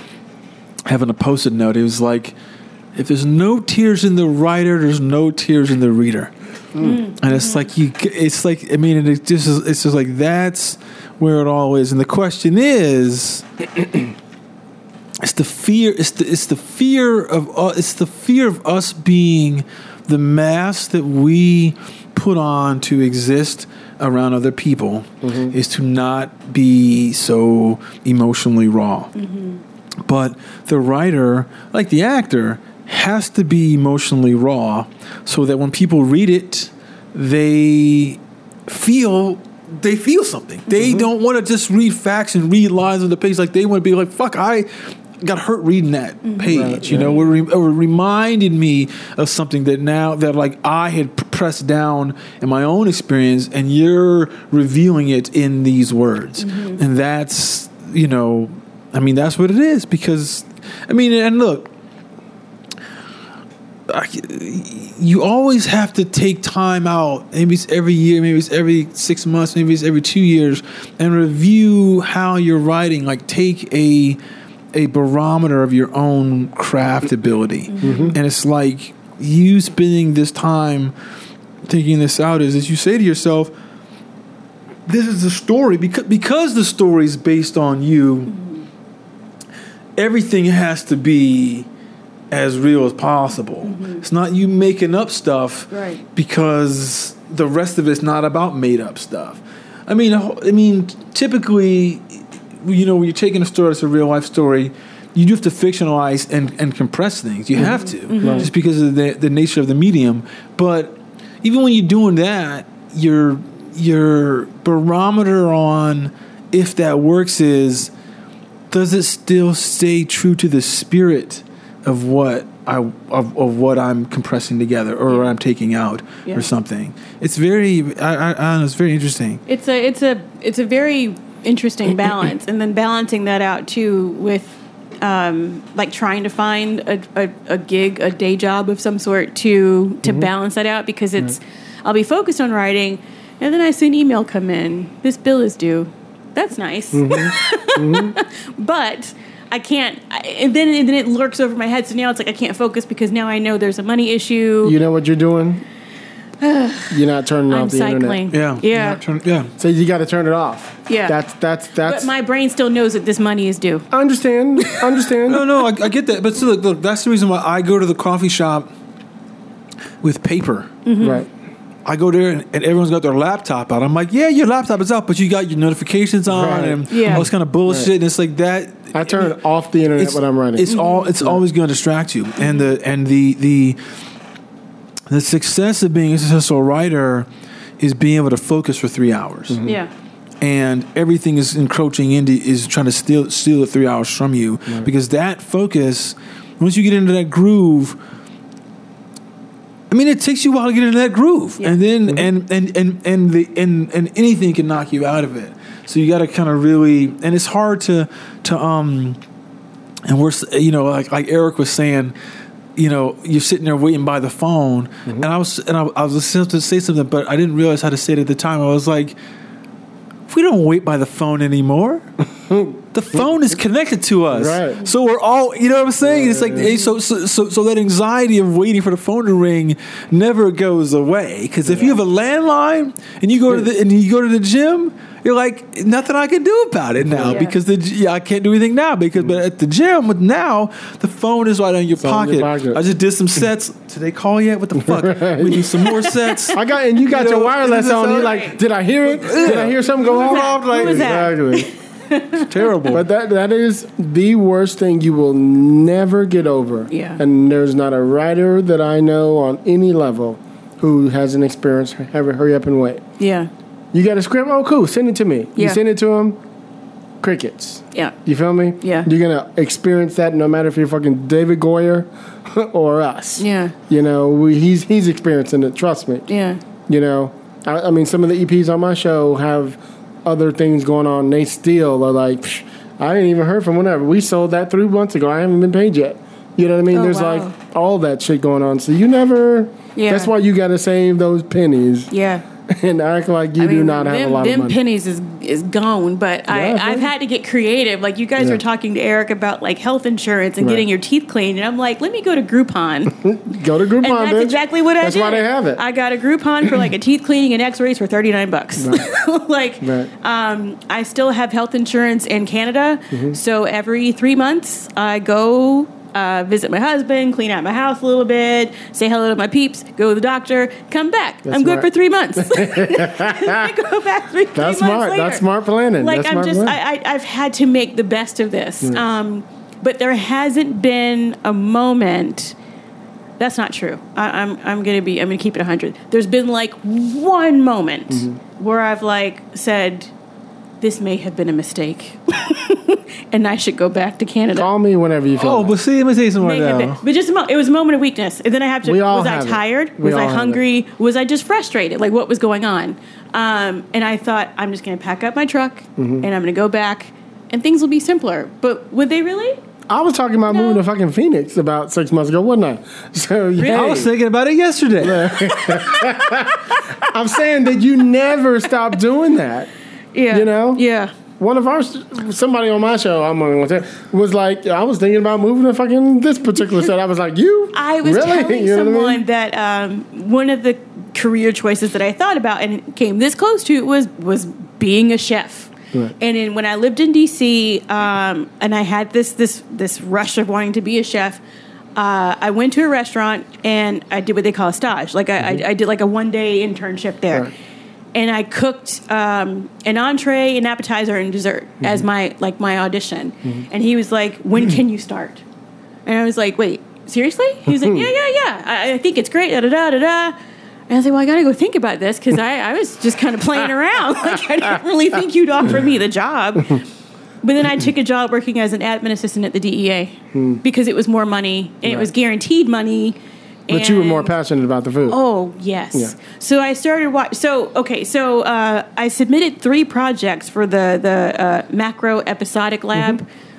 have on a post-it note. It was like, if there's no tears in the writer, there's no tears in the reader. Mm. And it's like you, it's like I mean, it just is, it's just like that's where it all is. And the question is, it's the fear. It's the it's the fear of uh, it's the fear of us being the mask that we put on to exist around other people. Mm-hmm. Is to not be so emotionally raw. Mm-hmm. But the writer, like the actor, has to be emotionally raw so that when people read it, they feel they feel something. They mm-hmm. don't want to just read facts and read lines on the page. Like they want to be like, fuck, I got hurt reading that mm-hmm. page. Right, you right. know, it, re- it reminded me of something that now that like I had pressed down in my own experience, and you're revealing it in these words. Mm-hmm. And that's, you know, I mean, that's what it is. Because, I mean, and look, you always have to take time out. Maybe it's every year, maybe it's every six months, maybe it's every two years, and review how you're writing. Like take a a barometer of your own craft ability, mm-hmm. and it's like you spending this time thinking this out. Is as you say to yourself, "This is the story," because because the story is based on you. Mm-hmm. Everything has to be as real as possible. Mm-hmm. It's not you making up stuff right. because the rest of it's not about made up stuff. I mean, I mean, typically, you know, when you're taking a story that's a real life story, you do have to fictionalize and, and compress things. You mm-hmm. have to, mm-hmm. right. just because of the the nature of the medium. But even when you're doing that, your your barometer on if that works is, does it still stay true to the spirit of what I of, of what I'm compressing together or yeah. I'm taking out yeah. or something? It's very I, I, I don't know, it's very interesting. It's a it's a it's a very interesting balance, and then balancing that out too with um, like trying to find a, a, a gig, a day job of some sort to to Mm-hmm. balance that out because it's I'll be focused on writing, and then I see an email come in. This bill is due. That's nice, Mm-hmm. Mm-hmm. but I can't. I, and then and then it lurks over my head. So now it's like I can't focus because now I know there's a money issue. You know what you're doing? You're not turning I'm off the cycling. internet. Yeah. Yeah. Not turn- yeah. So you got to turn it off. Yeah. That's that's that's. But my brain still knows that this money is due. I understand. Understand. No, no, I, I get that. But still, look, look, that's the reason why I go to the coffee shop with paper. Right. I go there and, and everyone's got their laptop out. I'm like, yeah, your laptop is out, but you got your notifications on Right. and Yeah. all this kind of bullshit. Right. And it's like that. I turn off the internet It's, when I'm running. it's all. It's always going to distract you. And the and the the the success of being a successful writer is being able to focus for three hours. Yeah. And everything is encroaching into is trying to steal steal the three hours from you because that focus, once you get into that groove, I mean, it takes you a while to get into that groove, Yeah. and then and and and and the and and anything can knock you out of it. So you got to kind of really, and it's hard to to um, and we're s- you know like like Eric was saying. You know, you're sitting there waiting by the phone, and I was and I, I was listening to say something, but I didn't realize how to say it at the time. I was like, we don't wait by the phone anymore. The phone is connected to us, Right. so we're all. You know what I'm saying? Yeah, it's like yeah. hey, so, so so so that anxiety of waiting for the phone to ring never goes away. Because if you have a landline and you go to the and you go to the gym, you're like nothing I can do about it now Yeah. because the yeah, I can't do anything now because but at the gym with now the phone is right on your, on pocket. your pocket. I just did some sets. Did they call yet? What the fuck? Right. We need some more sets. I got and you got You know, your wireless it's on. You're like- like, did I hear it? Did I hear something go was off? that? Who was that? Exactly. Terrible. But that that is the worst thing you will never get over. Yeah. And there's not a writer that I know on any level who hasn't experienced have a hurry up and wait. Yeah. You got a script? Oh, cool. Send it to me. You Yeah. send it to him. Crickets. Yeah. You feel me? Yeah. You're gonna experience that no matter if you're fucking David Goyer or us. Yeah. You know, we, he's he's experiencing it. Trust me. Yeah. You know, I, I mean, some of the E Ps on my show have other things going on. They still are like, Psh, I ain't even heard from whatever. We sold that three months ago. I haven't been paid yet. You know what I mean? Oh, There's wow. like all that shit going on. So you never. Yeah. That's why you got to save those pennies Yeah. and act like you I do mean, not have them, a lot them of money. pennies is is gone, but Yeah, I, I've yeah. had to get creative. Like you guys Yeah. were talking to Eric about like health insurance and Right. getting your teeth cleaned, and I'm like, let me go to Groupon. Go to Groupon, And that's bitch. exactly what I That's did. why they have it. I got a Groupon for like a teeth cleaning and X-rays for thirty-nine bucks. like, Right. um, I still have health insurance in Canada, Mm-hmm. so every three months I go uh, visit my husband, clean out my house a little bit, say hello to my peeps, go to the doctor, come back. That's I'm good smart. for three months. I go back three, three That's months smart. later. That's smart planning. Like That's I'm smart just, planning. I, I, I've had to make the best of this. Um, but there hasn't been a moment. That's not true. I, I'm, I'm gonna be, I'm gonna keep it a hundred. There's been like one moment Mm-hmm. where I've like said, this may have been a mistake, and I should go back to Canada. Call me whenever you feel oh, like. but see, let me tell you something May right have now. been- but just a mo- it was a moment of weakness, and then I have to. We all was I have it. tired? We Was all I have hungry? Was I just frustrated? Like what was going on? Um, and I thought I'm just going to pack up my truck Mm-hmm. and I'm going to go back, and things will be simpler. But would they really? I was talking about No. moving to fucking Phoenix about six months ago, wasn't I? So yeah, I was thinking about it yesterday. I'm saying that you never stop doing that. Yeah. You know? Yeah. One of our somebody on my show, I'm going to was like, I was thinking about moving to fucking this particular set. I was like, you? I was really? telling You know what I someone mean? that um, one of the career choices that I thought about and came this close to was was being a chef. Right. And in, when I lived in D C, um, and I had this this this rush of wanting to be a chef, uh, I went to a restaurant and I did what they call a stage. Like I, I, I did like a one day internship there. Right. And I cooked um, an entree, an appetizer, and dessert as my like my audition. And he was like, "When can you start?" And I was like, "Wait, seriously?" He was like, "Yeah, yeah, yeah. I, I think it's great." Da da da da da. And I was like, "Well, I got to go think about this because I, I was just kind of playing around. Like I didn't really think you'd offer me the job." But then I took a job working as an admin assistant at the D E A because it was more money and it was guaranteed money. But you were more and- passionate about the food. Oh yes. Yeah. So I started watch. So okay. So uh, I submitted three projects for the the uh, macro episodic lab.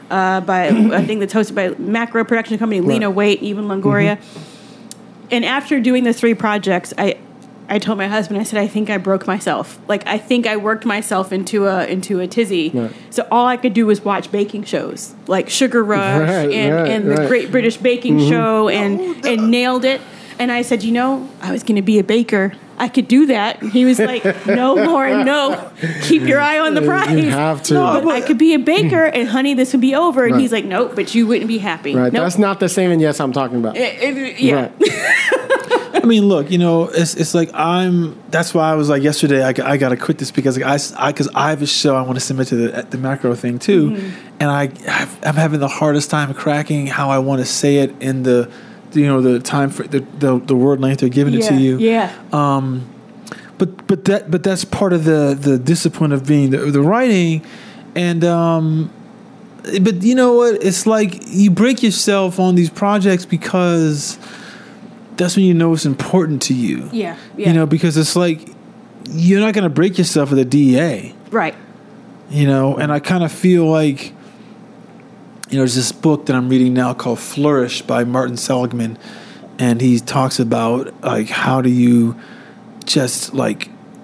uh, by I think that's hosted by Macro Production Company, Lena Waite, Eva Longoria. Mm-hmm. And after doing the three projects, I I told my husband, I said, I think I broke myself. Like, I think I worked myself into a into a tizzy. Right. So all I could do was watch baking shows, like Sugar Rush right, and, right, and right. the Great British Baking mm-hmm. Show, and, oh, and nailed it. And I said, you know, I was going to be a baker. I could do that. And he was like, no, Lauren, no. Keep your eye on the prize. You have to. No, but I could be a baker, and honey, this would be over. And right. he's like, nope, but you wouldn't be happy. Right. Nope. That's not the same and yes I'm talking about. It, it, yeah. Right. I mean, look, you know, it's it's like I'm. That's why I was like yesterday. I, I got to quit this because like, I because I, I have a show I want to submit to the the macro thing too, mm-hmm. and I I'm having the hardest time cracking how I want to say it in the, you know, the time for the the, the word length they're giving yeah. it to you. Yeah. Um, but but that but that's part of the the discipline of being the the writing, and um, but you know what? It's like you break yourself on these projects because that's when you know it's important to you. Yeah, yeah. You know, because it's like you're not going to break yourself with a D E A. Right. You know, and I kind of feel like, you know, there's this book that I'm reading now called Flourish by Martin Seligman, and he talks about like how do you just like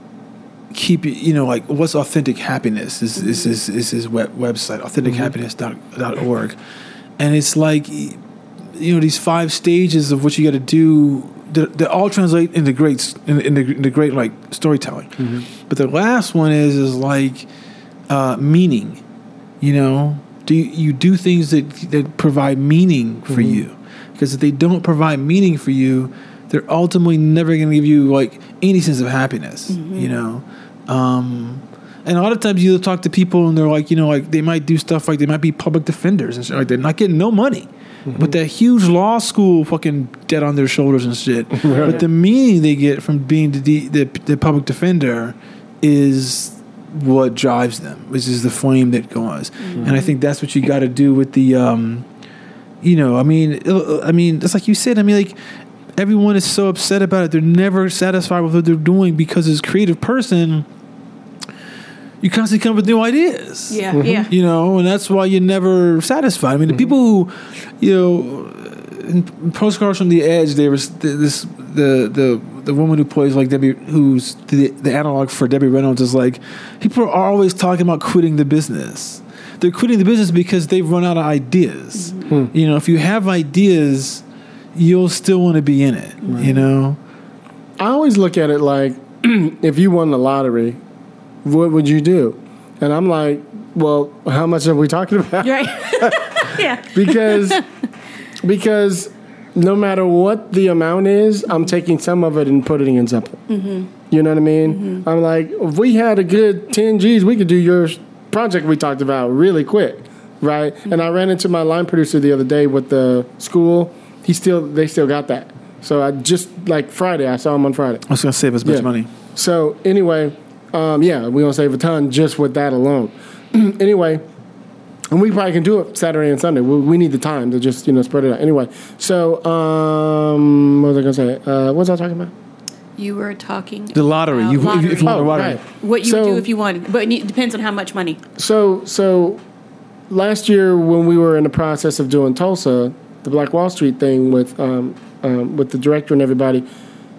keep, you know, like what's authentic happiness is is his is his web, website, authentic happiness dot org. And it's like, you know, these five stages of what you got to do, they, they all translate into great, into, into great like storytelling. Mm-hmm. But the last one is is like uh, meaning. You know, do you, you do things that that provide meaning for mm-hmm. you? Because if they don't provide meaning for you, they're ultimately never going to give you like any sense of happiness. Mm-hmm. You know, um, and a lot of times you talk to people and they're like, you know, like they might do stuff like they might be public defenders and shit, like they're not getting no money. Mm-hmm. But that huge law school fucking debt on their shoulders and shit. Right. But the meaning they get from being the, the the public defender is what drives them, which is the flame that goes. Mm-hmm. And I think that's what you got to do with the, um, you know, I mean, I mean, it's like you said. I mean, like everyone is so upset about it; they're never satisfied with what they're doing because as a creative person, you constantly come up with new ideas. Yeah, mm-hmm. yeah. You know, and that's why you're never satisfied. I mean, mm-hmm. the people who, you know, in Postcards from the Edge, there was this the the the woman who plays like Debbie, who's the the analog for Debbie Reynolds, is like people are always talking about quitting the business. They're quitting the business because they've run out of ideas. Mm-hmm. You know, if you have ideas, you'll still want to be in it. Right. You know, I always look at it like if you won the lottery, what would you do? And I'm like, well, how much are we talking about? Right. Yeah. because because no matter what the amount is, I'm taking some of it and putting in something. Mm-hmm. You know what I mean? Mm-hmm. I'm like, if we had a good ten G's, we could do your project we talked about really quick, right? Mm-hmm. And I ran into my line producer the other day with the school. He still, they still got that. So I just, like Friday, I saw him on Friday. I was going to save as much yeah. money. So anyway, um, yeah, we're going to save a ton just with that alone. Anyway, and we probably can do it Saturday and Sunday. We, we need the time to just, you know, spread it out. Anyway, so um, what was I going to say? Uh, what was I talking about? You were talking the lottery. about You, lottery. If you want oh, the lottery. Right. What you so, would do if you won, but it depends on how much money. So, so last year when we were in the process of doing Tulsa, the Black Wall Street thing with um, um, with the director and everybody,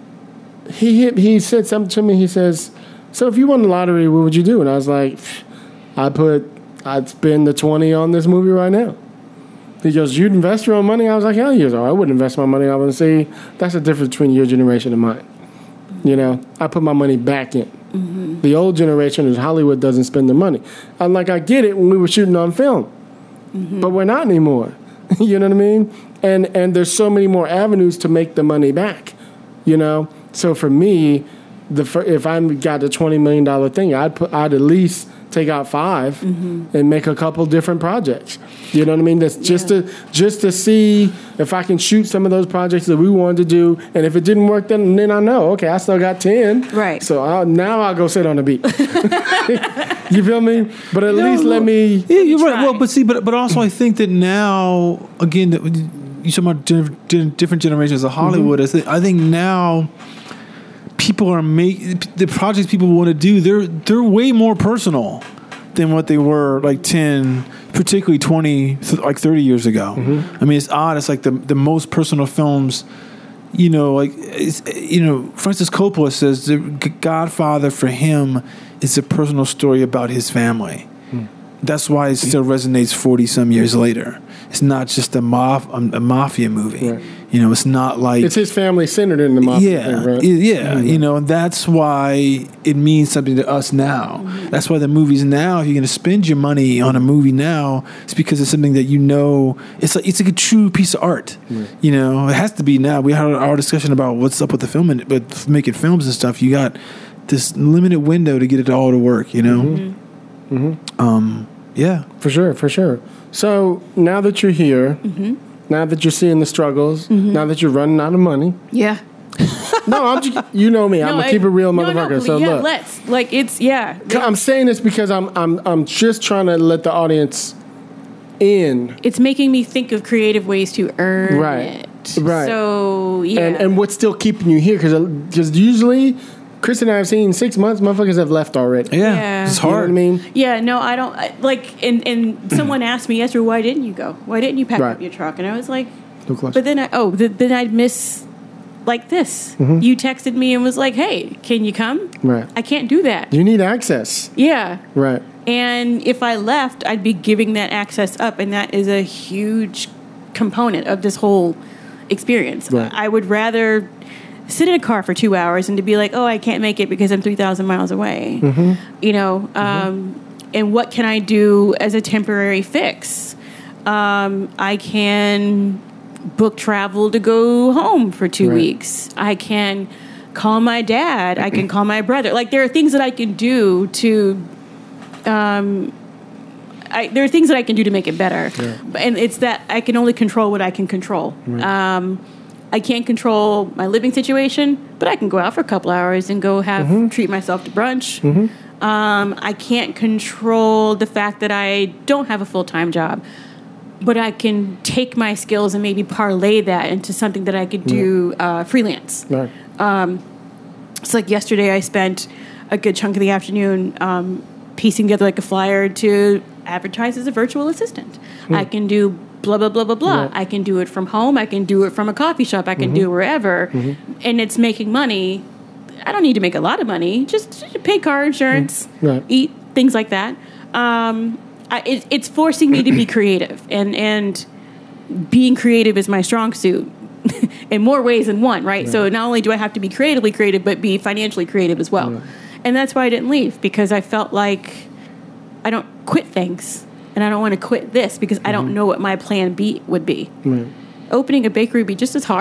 he hit, he said something to me. He says, "So if you won the lottery, what would you do?" And I was like, "I put, I'd spend the twenty on this movie right now." He goes, "You'd invest your own money?" I was like, "Hell yes, I wouldn't invest my money." I would say that's the difference between your generation and mine. You know, I put my money back in. Mm-hmm. The old generation is Hollywood doesn't spend the money. I'm like, I get it when we were shooting on film, mm-hmm. but we're not anymore. You know what I mean? And and there's so many more avenues to make the money back. You know, so for me, the if I got a twenty million dollar thing, I'd put I'd at least take out five mm-hmm. and make a couple different projects. You know what I mean? That's just yeah. to just to see if I can shoot some of those projects that we wanted to do, and if it didn't work, then then I know okay, I still got ten. Right. So I'll, now I'll go sit on the beach. You feel me? But at no, least let me. Yeah, you're try. right. Well, but see, but but also I think that now again, that you talk about different generations of Hollywood. Mm-hmm. I think now people are making the projects people want to do. They're they're way more personal than what they were like ten, particularly twenty, like thirty years ago. Mm-hmm. I mean, it's odd. It's like the the most personal films. You know, like it's, you know, Francis Coppola says the Godfather for him is a personal story about his family. Hmm. That's why it still resonates forty some years later. It's not just a, maf- a mafia movie. Right. You know, it's not like it's his family centered in the mafia. Yeah, thing, right? yeah. Mm-hmm. You know, and that's why it means something to us now. Mm-hmm. That's why the movies now, if you're going to spend your money on a movie now, it's because it's something that you know. It's like it's like a true piece of art. Right. You know, it has to be now. We had our discussion about what's up with the film and with making films and stuff. You got this limited window to get it all to work. You know. Mm-hmm. Mm-hmm. Um. Yeah. For sure. For sure. So now that you're here. Mm-hmm. Now that you're seeing the struggles, mm-hmm. now that you're running out of money. Yeah. No, I'm just, you know me. No, I'm gonna I, keep it real, no, motherfucker. No, so yeah, look, let's like it's yeah. I'm saying this because I'm I'm I'm just trying to let the audience in. It's making me think of creative ways to earn right. it. Right. So yeah. And and what's still keeping you here? Because because usually, Chris and I have seen six months. Motherfuckers have left already. Yeah, yeah. It's You know hard. what I mean? Yeah, no, I don't I, like. And and someone asked me yesterday, why didn't you go? Why didn't you pack Right. up your truck? And I was like, No question. but then I oh th- then I'd miss like this. Mm-hmm. You texted me and was like, hey, can you come? Right. I can't do that. You need access. Yeah. Right. And if I left, I'd be giving that access up, and that is a huge component of this whole experience. Right. I would rather sit in a car for two hours and to be like, oh, I can't make it because I'm three thousand miles away. Mm-hmm. You know, um, mm-hmm. and what can I do as a temporary fix? Um, I can book travel to go home for two Right. weeks. I can call my dad. I can call my brother. Like, there are things that I can do to... Um, I, there are things that I can do to make it better. Yeah. And it's that I can only control what I can control. Right. Um, I can't control my living situation, but I can go out for a couple hours and go have Mm-hmm. treat myself to brunch. Mm-hmm. Um, I can't control the fact that I don't have a full-time job, but I can take my skills and maybe parlay that into something that I could do uh, freelance. Right. Um, it's like yesterday I spent a good chunk of the afternoon um, piecing together like a flyer to advertise as a virtual assistant. Hmm. I can do blah, blah, blah, blah, blah. Right. I can do it from home. I can do it from a coffee shop. I can Mm-hmm. do it wherever. Mm-hmm. And it's making money. I don't need to make a lot of money. Just pay car insurance, Right. eat, things like that. Um, I, it, it's forcing me to be creative. And, and being creative is my strong suit. In more ways than one, right? Right. So not only do I have to be creatively creative, but be financially creative as well. Right. And that's why I didn't leave, because I felt like I don't quit things, and I don't want to quit this because I don't know what my plan B would be. Right. Opening a bakery would be just as hard.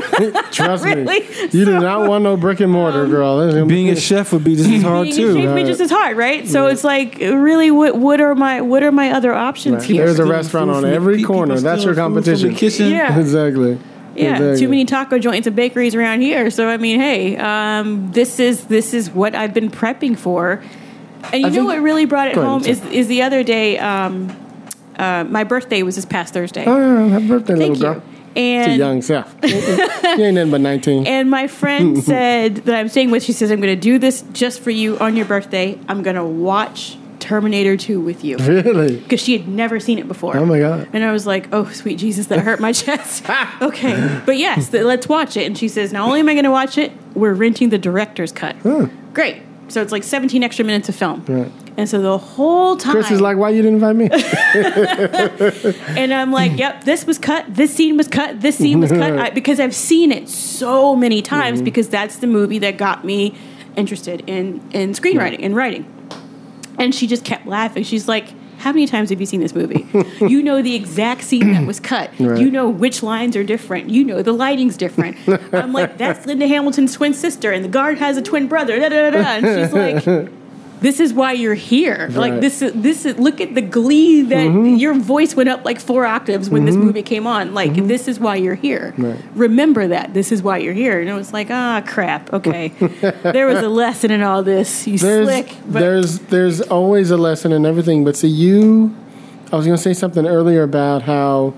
Trust Really? me. You do not want no brick and mortar, girl. That's gonna Being be- a chef would be just as hard Being too. a chef would be right. just as hard, right? So it's like, really, what what are my what are my other options Right. here? There's a Stealing restaurant food on from the every people corner. That's your stealing food from the competition. kitchen. Yeah. Exactly. Yeah, Exactly. too many taco joints and bakeries around here. So I mean, hey, um, this is this is what I've been prepping for. And you I know think- what really brought it Go ahead, home sorry. is is the other day. Um, uh, my birthday was this past Thursday. Oh, yeah, happy birthday, Thank little you. girl. And Too young, self. You ain't nothing but nineteen. and my friend said that I'm staying with. She says I'm going to do this just for you on your birthday. I'm going to watch Terminator two with you. Really? Because she had never seen it before. Oh, my God. And I was like, oh, sweet Jesus, that hurt my chest. Okay. But yes, th- let's watch it. And she says, not only am I going to watch it, we're renting the director's cut. Huh. Great. So it's like seventeen extra minutes of film. Right. And so the whole time. Chris is like, why you didn't invite me? And I'm like, yep, this was cut. This scene was cut. This scene was cut. I, because I've seen it so many times Mm-hmm. because that's the movie that got me interested in, in screenwriting and writing. And she just kept laughing. She's like, how many times have you seen this movie? You know the exact scene that was cut. Right. You know which lines are different. You know the lighting's different. I'm like, that's Linda Hamilton's twin sister, and the guard has a twin brother. Da, da, da, da. And she's like, this is why you're here. Right. Like this is this is look at the glee that Mm-hmm. your voice went up like four octaves when this movie came on. Like this is why you're here. Right. Remember that this is why you're here. And it was like, ah, crap. Okay, there was a lesson in all this. You There's, slick. But there's, there's always a lesson in everything. But see, you, I was going to say something earlier about how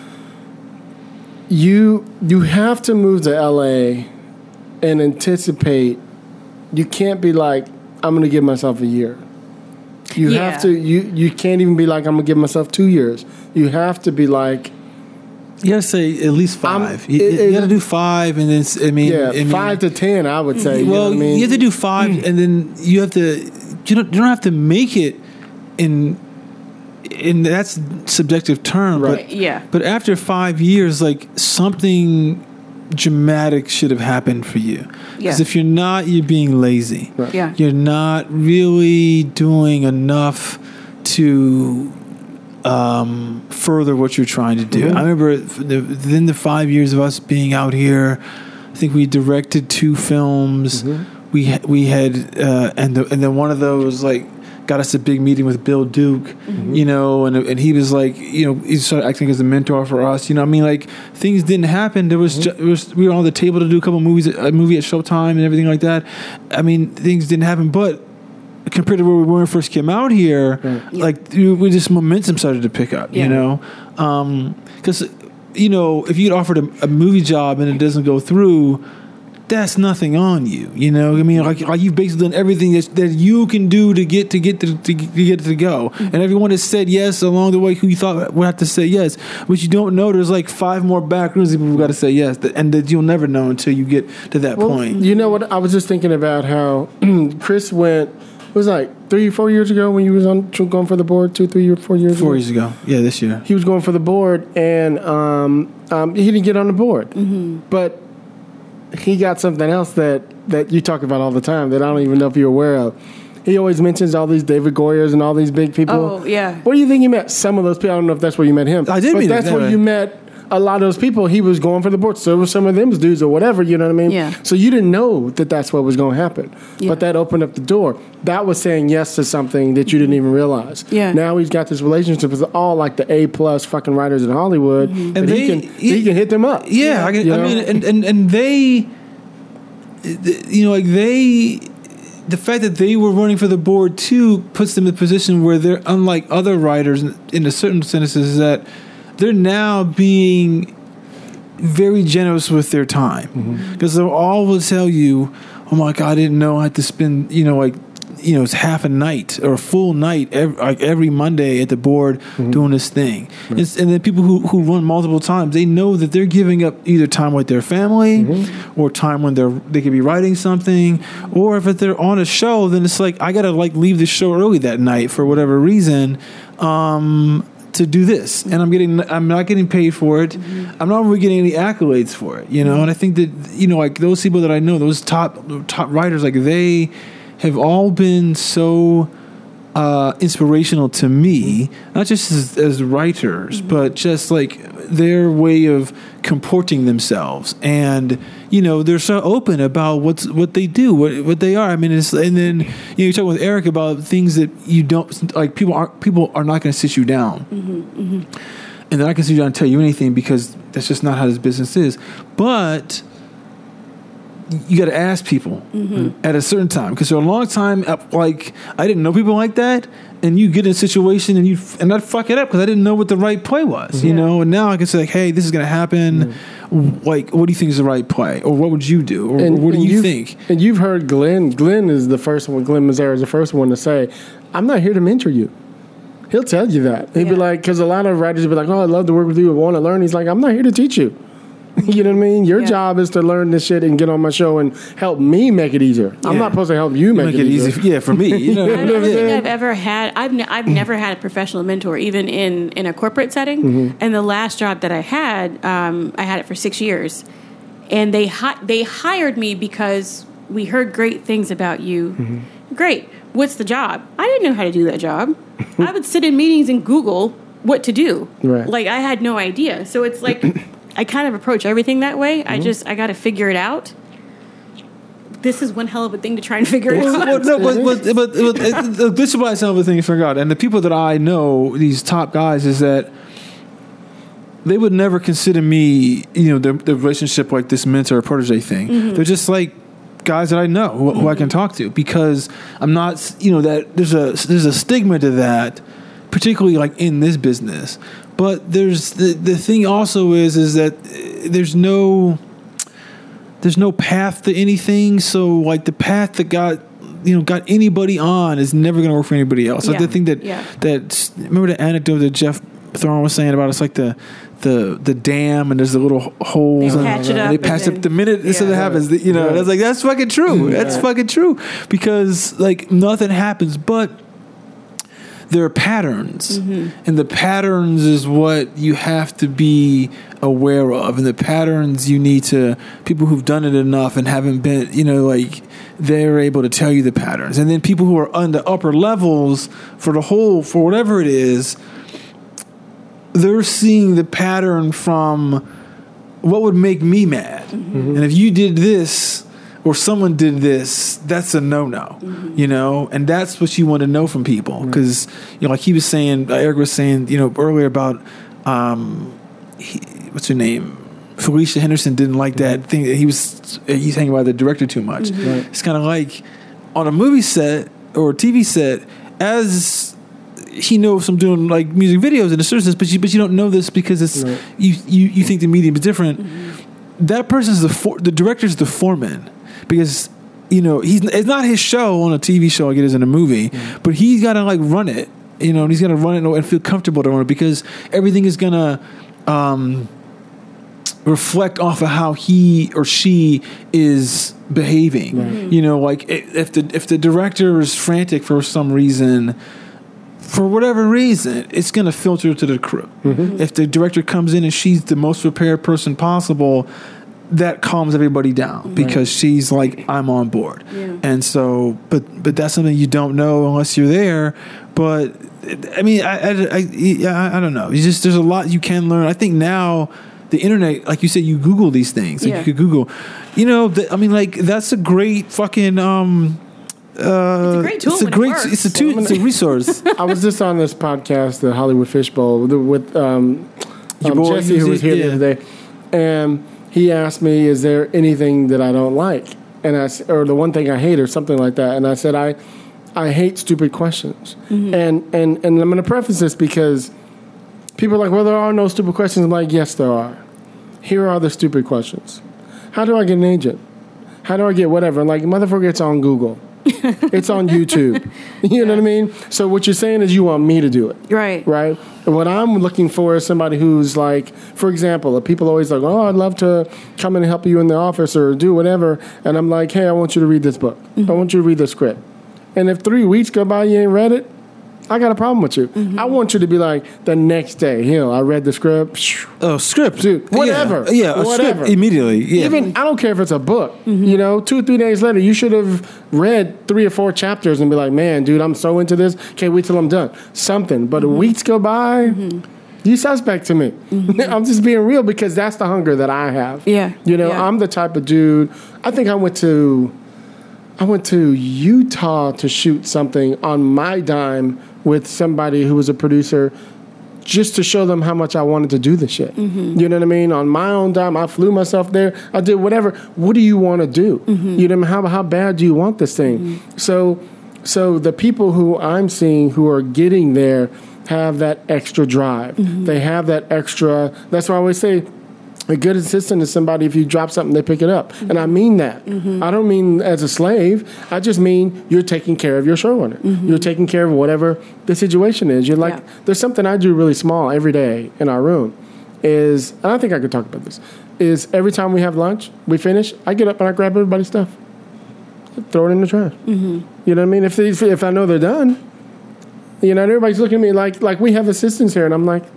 you you have to move to L A and anticipate. You can't be like, I'm going to give myself a year. You Yeah. have to. You you can't even be like, I'm gonna give myself two years. You have to be like, You gotta say at least five. You, it- you it- gotta do five, and then s- I mean, yeah, I mean, five to ten. I would say. You know well, what I mean? you have to do five, and then you have to. You don't. You don't have to make it in. In that's subjective term, Right. but Yeah. But after five years, like something dramatic should have happened for you. Because Yeah. if you're not, you're being lazy. Right. Yeah. You're not really doing enough to um, further what you're trying to do. Mhm. I remember the, within the five years of us being out here, I think we directed two films. Mhm. We ha- we had uh, and the, and then one of those like got us a big meeting with Bill Duke, Mm-hmm. you know, and and he was like, you know, he started acting as a mentor for us. You know, I mean, like things didn't happen. There was, Mm-hmm. ju- it was we were on the table to do a couple movies, a movie at Showtime and everything like that. I mean, things didn't happen, but compared to where we were when we first came out here, Right. like we we just momentum started to pick up. Yeah. You know, because you know if you get offered a, a movie job and it doesn't go through. That's nothing on you, you know. I mean, like, like you've basically done everything that, that you can do to get to get to, to, to get it to go, and everyone has said yes along the way who you thought would have to say yes, but you don't know there's like five more back rooms people who got to say yes, that, and that you'll never know until you get to that Well, point. You know what? I was just thinking about how Chris went. It was like three, four years ago when you was on going for the board. Two, three, or four years. Four ago? years ago, yeah, this year. He was going for the board, and um, um, he didn't get on the board. Mm-hmm. But he got something else that, that you talk about all the time that I don't even know if you're aware of. He always mentions all these David Goyers and all these big people. Oh, yeah. Where do you think you met some of those people? I don't know if that's where you met him. I did but meet him, that's yeah, where right. you met a lot of those people. He was going for the board. So were some of them dudes or whatever, you know what I mean? Yeah. So you didn't know that that's what was going to happen. Yeah. But that opened up the door. That was saying yes to something that you didn't even realize. Yeah. Now he's got this relationship with all like the A plus fucking writers in Hollywood. And, And he they- can he can hit them up. Yeah, I, can, You I know? mean, and, and, and they, you know, like they, the fact that they were running for the board too puts them in a position where they're unlike other writers in, in a certain sense is that they're now being very generous with their time because they'll always tell you, "Oh my God, I didn't know I had to spend, you know, like." You know, it's half a night or a full night every, like every Monday at the board doing this thing. It's, and then people who, who run multiple times, they know that they're giving up either time with their family or time when they're they could be writing something, or if they're on a show, then it's like I gotta like leave the show early that night for whatever reason. Um, to do this, and I'm getting, I'm not getting paid for it. Mm-hmm. I'm not really getting any accolades for it, you know. And I think that you know, like those people that I know, those top top writers, like they have all been so uh, inspirational to me, not just as, as writers, mm-hmm. but just like their way of comporting themselves, and you know they're so open about what's what they do, what what they are. I mean, it's, and then you know, you're talking with Eric about things that you don't like. People aren't people are not going to sit you down, mm-hmm, mm-hmm. and they're not going to sit you down and tell you anything because that's just not how this business is. But you got to ask people mm-hmm. at a certain time because for a long time, like I didn't know people like that, and you get in a situation and you and I'd fuck it up because I didn't know what the right play was, mm-hmm. you know. And now I can say like, hey, this is going to happen. Mm-hmm. Like, what do you think is the right play, or what would you do, or, and, or what do and you you've, think? And you've heard Glenn. Glenn is the first one. Glenn Mazzara is the first one to say, "I'm not here to mentor you." He'll tell you that. He'd yeah. be like, because a lot of writers would be like, "Oh, I'd love to work with you. I want to learn." He's like, "I'm not here to teach you." You know what I mean? Your yeah. job is to learn this shit and get on my show and help me make it easier. I'm Yeah. not supposed to help you make, Make it, it easier. easy, yeah, for me. You know, I don't think I've ever had. I've ne- I've never had a professional mentor, even in, in a corporate setting. Mm-hmm. And the last job that I had, um, I had it for six years, and they hi- they hired me because we heard great things about you. Mm-hmm. Great. What's the job? I didn't know how to do that job. I would sit in meetings and Google what to do. Right. Like I had no idea. So it's like I kind of approach everything that way. Mm-hmm. I just I got to figure it out. This is one hell of a thing to try and figure it well, out. well, no, but, but, but, but uh, this is why it's another thing to figure out. And the people that I know, these top guys, is that they would never consider me, you know, the, the relationship like this mentor protege thing. Mm-hmm. They're just like guys that I know who, who I can talk to because I'm not, you know, that there's a there's a stigma to that, particularly like in this business. But there's the the thing also is is that there's no. There's no path to anything, so like the path that got you know got anybody on is never going to work for anybody else. Yeah. Like the thing that Yeah. that remember the anecdote that Jeff Thorne was saying about it's like the the the dam and there's the little holes They and patch it up they and patch then- up the minute yeah. something happens. You know, Right. and I was like, that's fucking true. That's Right. fucking true because like nothing happens, but there are patterns, Mm-hmm. and the patterns is what you have to be aware of, and the patterns you need to people who've done it enough and haven't been, you know, like they're able to tell you the patterns, and then people who are on the upper levels for the whole for whatever it is, they're seeing the pattern from what would make me mad, Mm-hmm. and if you did this. Or someone did this, that's a no-no, Mm-hmm. you know? And that's what you want to know from people. Because, you know, like he was saying, Eric was saying, you know, earlier about, um, he, what's her name? Felicia Henderson didn't like that thing. That he was, he's hanging by the director too much. Mm-hmm. Right. It's kind of like on a movie set or a T V set, as he knows I'm doing like music videos in a certain sense, but you, but you don't know this because it's, Right. you, you, you think the medium is different. Mm-hmm. That person's the, for, the director's the foreman. Because you know he's it's not his show on a T V show like it is in a movie, Mm-hmm. but he's got to like run it, you know, and he's got to run it and feel comfortable to run it because everything is gonna um, reflect off of how he or she is behaving. Right. You know, like if the if the director is frantic for some reason. For whatever reason, it's going to filter to the crew. Mm-hmm. If the director comes in and she's the most prepared person possible, that calms everybody down because she's like, I'm on board. Yeah. And so, but but that's something you don't know unless you're there. But I mean, I I, I, I, I don't know. It's just there's a lot you can learn. I think now the internet, like you said, you Google these things. Like Yeah. you could Google, you know. The, I mean, like that's a great fucking. Um, uh, It's a great tool It's a when it great. works. It's a tool. It's a resource. I was just on this podcast, the Hollywood Fishbowl, with, with um, Your um, boy, Jesse, who was here yeah. the other day, and he asked me, "Is there anything that I don't like?" And I, s- or the one thing I hate, or something like that. And I said, "I, I hate stupid questions." Mm-hmm. And and and I'm going to preface this because people are like, "Well, there are no stupid questions." I'm like, "Yes, there are. Here are the stupid questions. How do I get an agent? How do I get whatever?" And like, motherfucker, it's on Google. It's on YouTube. You know what I mean? So what you're saying is you want me to do it, Right. right? And what I'm looking for is somebody who's like, for example, people always like, oh, I'd love to come and help you in the office or do whatever. And I'm like, hey, I want you to read this book. I want you to read the script. And if three weeks go by, you ain't read it, I got a problem with you. I want you to be like, the next day, Hill, I read the script. Phew. Oh, script, Dude, whatever. Yeah, yeah a Whatever. script immediately. Yeah, Even I don't care if it's a book. You know, two or three days later, you should have read three or four chapters and be like, "Man, dude, I'm so into this. Can't wait till I'm done." Something. But weeks go by, you suspect to me. I'm just being real because that's the hunger that I have. Yeah. You know, Yeah. I'm the type of dude. I think I went to, I went to Utah to shoot something on my dime with somebody who was a producer, just to show them how much I wanted to do the shit. You know what I mean? On my own dime, I flew myself there. I did whatever. What do you want to do? You know, how how bad do you want this thing? So, so the people who I'm seeing who are getting there have that extra drive. They have that extra. That's why I always say, a good assistant is somebody, if you drop something, they pick it up. And I mean that. I don't mean as a slave. I just mean you're taking care of your showrunner. You're taking care of whatever the situation is. You're like, Yeah. there's something I do really small every day in our room is, and I think I could talk about this, is every time we have lunch, we finish, I get up and I grab everybody's stuff. Throw it in the trash. You know what I mean? If, they, if I know they're done, you know, and everybody's looking at me like, like we have assistants here, and I'm like,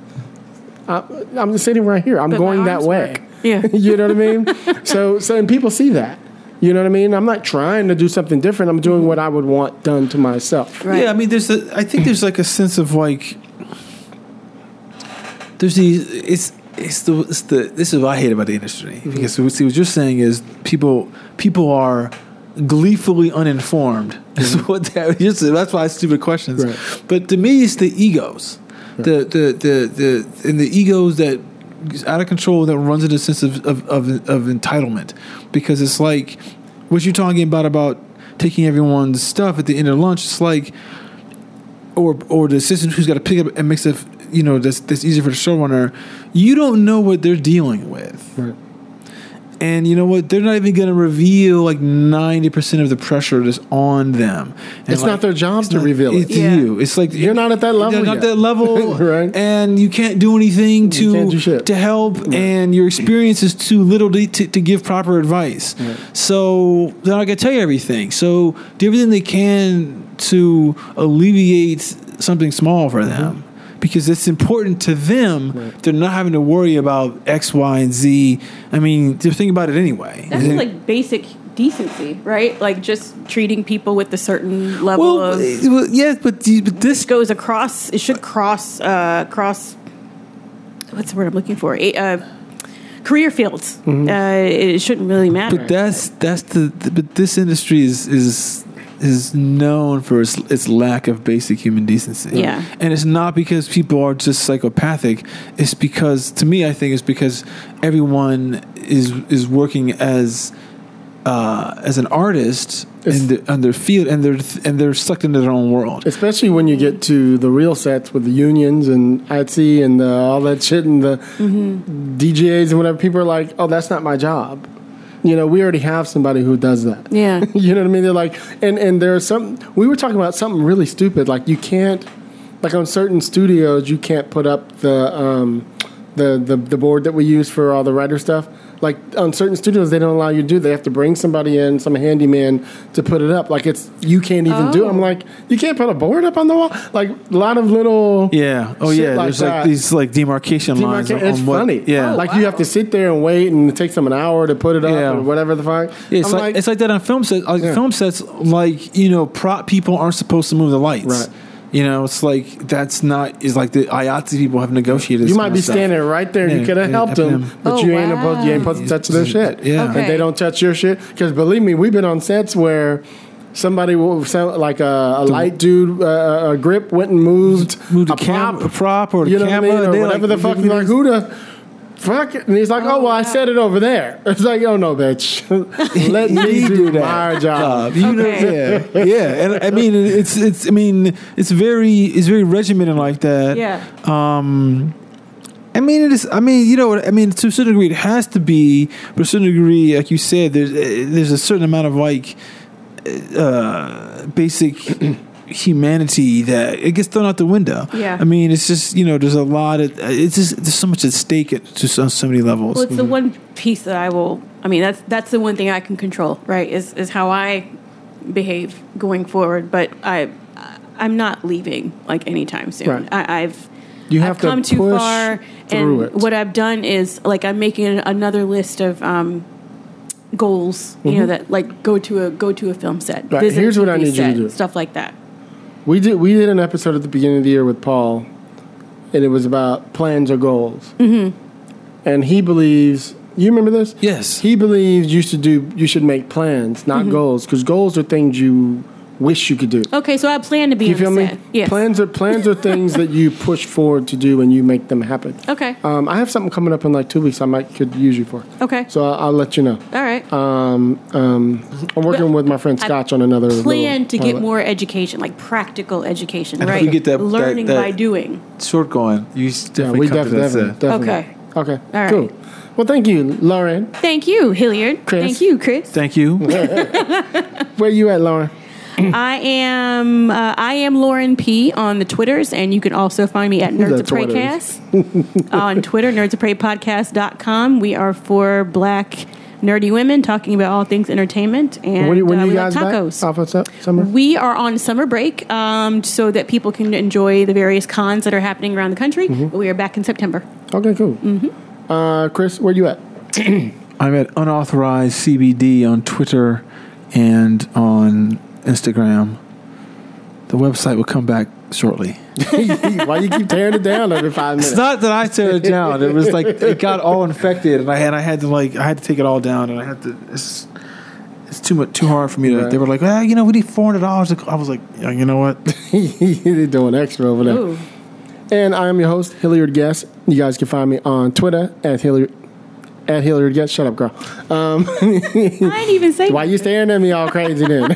I, I'm just sitting right here. I'm But my going that arms way. work. Yeah. You know what I mean? So, so and people see that. You know what I mean? I'm not trying to do something different. I'm doing what I would want done to myself. Right. Yeah, I mean, there's a. I think there's like a sense of like. There's these. It's it's the it's the. This is what I hate about the industry because see what you're saying is people people are gleefully uninformed. Is what that, just, that's why it's stupid questions. Right. But to me, it's the egos, the the the the and the egos that is out of control that runs into a sense of of, of of entitlement because it's like what you're talking about about taking everyone's stuff at the end of lunch. It's like or or the assistant who's got to pick up and makes it you know that's that's easier for the showrunner. You don't know what they're dealing with. Right. And you know what? They're not even going to reveal like ninety percent of the pressure that's on them. And It's like, not their job it's to not- reveal it. It's Yeah. you. It's like You're not at that level You're not yet. that level, Right. And you can't do anything to can't do shit. to help, and your experience is too little to, to, to give proper advice. So they're not going to tell you everything. So do everything they can to alleviate something small for them. Because it's important to them. Right. They're not having to worry about X, Y, and Z. I mean, they're thinking about it anyway. That's just like basic decency, right? Like just treating people with a certain level well, of eh, well, yeah, but, the- but this goes across. It should cross uh, cross. What's the word I'm looking for? A, uh, career fields. Mm-hmm. Uh, it shouldn't really matter. But that's that's the, the but this industry is is is known for its, its lack of basic human decency. Yeah. And it's not because people are just psychopathic. It's because, to me, I think it's because everyone is is working as uh, as an artist in, the, in their field, and they're and they're sucked into their own world. Especially when you get to the real sets with the unions and I T and the, all that shit and the D J As and whatever. People are like, oh, that's not my job. You know, we already have somebody who does that. Yeah. You know what I mean? They're like, and, and there's some, we were talking about something really stupid. Like you can't, like on certain studios, you can't put up the, um, the, the, the board that we use for all the writer stuff. Like on certain studios, they don't allow you to do. They have to bring somebody in, some handyman, to put it up. Like it's you can't even do it. I'm Oh. like, you can't put a board up on the wall. Like a lot of little Yeah. Oh, shit yeah. like There's that. like these like demarcation lines. demarca- on It's what- funny. Yeah. Oh, like you have to sit there and wait, and it takes them an hour to put it up Yeah. or whatever the fuck. Yeah, it's I'm like, it's like that on film sets. Like Yeah. film sets, like you know, prop people aren't supposed to move the lights. Right. You know, it's like that's not. Is like the I A T S E people have negotiated. This you might kind be of stuff. standing right there. Yeah, You could have yeah, helped yeah. them, but Oh, you ain't wow. supposed you ain't supposed to touch their shit. Yeah. Okay. And they don't touch your shit. Because believe me, we've been on sets where somebody will sound like a, a light dude, uh, a grip went and moved, Moved a the cam- prop, a prop or the you know what I camera, mean? or they whatever like- the fuck. You're like, who the fuck? And he's like, oh, well, I said it over there. It's like, oh no, bitch, let me do my job. Uh, you know, Okay. yeah, yeah, and I mean, it's it's. I mean, it's very it's very regimented like that. Yeah. Um, I mean, it is. I mean, you know, what I mean, to a certain degree, it has to be. But to a certain degree, like you said, there's uh, there's a certain amount of like uh, basic humanity that it gets thrown out the window. Yeah. I mean, it's just you know, there's a lot of it's just there's so much at stake at to so, so many levels. Well, it's the one piece that I will. I mean, that's that's the one thing I can control, right? Is is how I behave going forward. But I, I'm not leaving like anytime soon. Right. I, I've You have I've to come too push far, through and it. what I've done is like I'm making another list of um, goals. You know that like go to a go to a film set. Mm-hmm. Right, visit a here's what I T V need you to set, do. Stuff like that. We did we did an episode at the beginning of the year with Paul, and it was about plans or goals. Mm-hmm. And he believes. You remember this? Yes. He believes you should do. You should make plans, not goals, because goals are things you wish you could do. Okay, so I plan to be You on feel the me? set. Yes. Plans are plans are things that you push forward to do and you make them happen. Okay. Um, I have something coming up in like two weeks. I might could use you for. Okay. So I'll, I'll let you know. All right. Um, um, I'm working with my friend I Scotch on another plan little to get pilot. more education, like practical education, And if right? we get that- Learning that- that- by doing. Short going, you s- Yeah, definitely we come definitely, to that definitely, set. definitely. Okay. Okay. All right. Cool. Well, thank you, Lauren. Thank you, Hilliard. Chris. Thank you, Chris. Thank you. Where you at, Lauren? I am uh, I am Lauren P on the Twitters, and you can also find me at Nerds The of Preycast on Twitter, nerds of prey podcast dot com. We are four black nerdy women talking about all things entertainment, and when when uh, you we guys like back tacos. off of su- summer? We are on summer break um, so that people can enjoy the various cons that are happening around the country. Mm-hmm. We are back in September. Okay, cool. Mm-hmm. Uh, Chris, where you at? I'm at unauthorized C B D on Twitter and on Instagram. The website will come back shortly. Why you keep tearing it down every five minutes? It's not that I tear it down. It was like it got all infected, and I had I had to like I had to take it all down, and I had to. It's, it's too much, too hard for me to. Right. They were like, ah, you know, we need four hundred dollars. I was like, yeah, you know what? You're doing extra over there. Ooh. And I am your host, Hilliard Guest. You guys can find me on Twitter at Hilliard at Hilliard Guest. Shut up, girl. Um, I didn't even say why you staring at me all crazy then?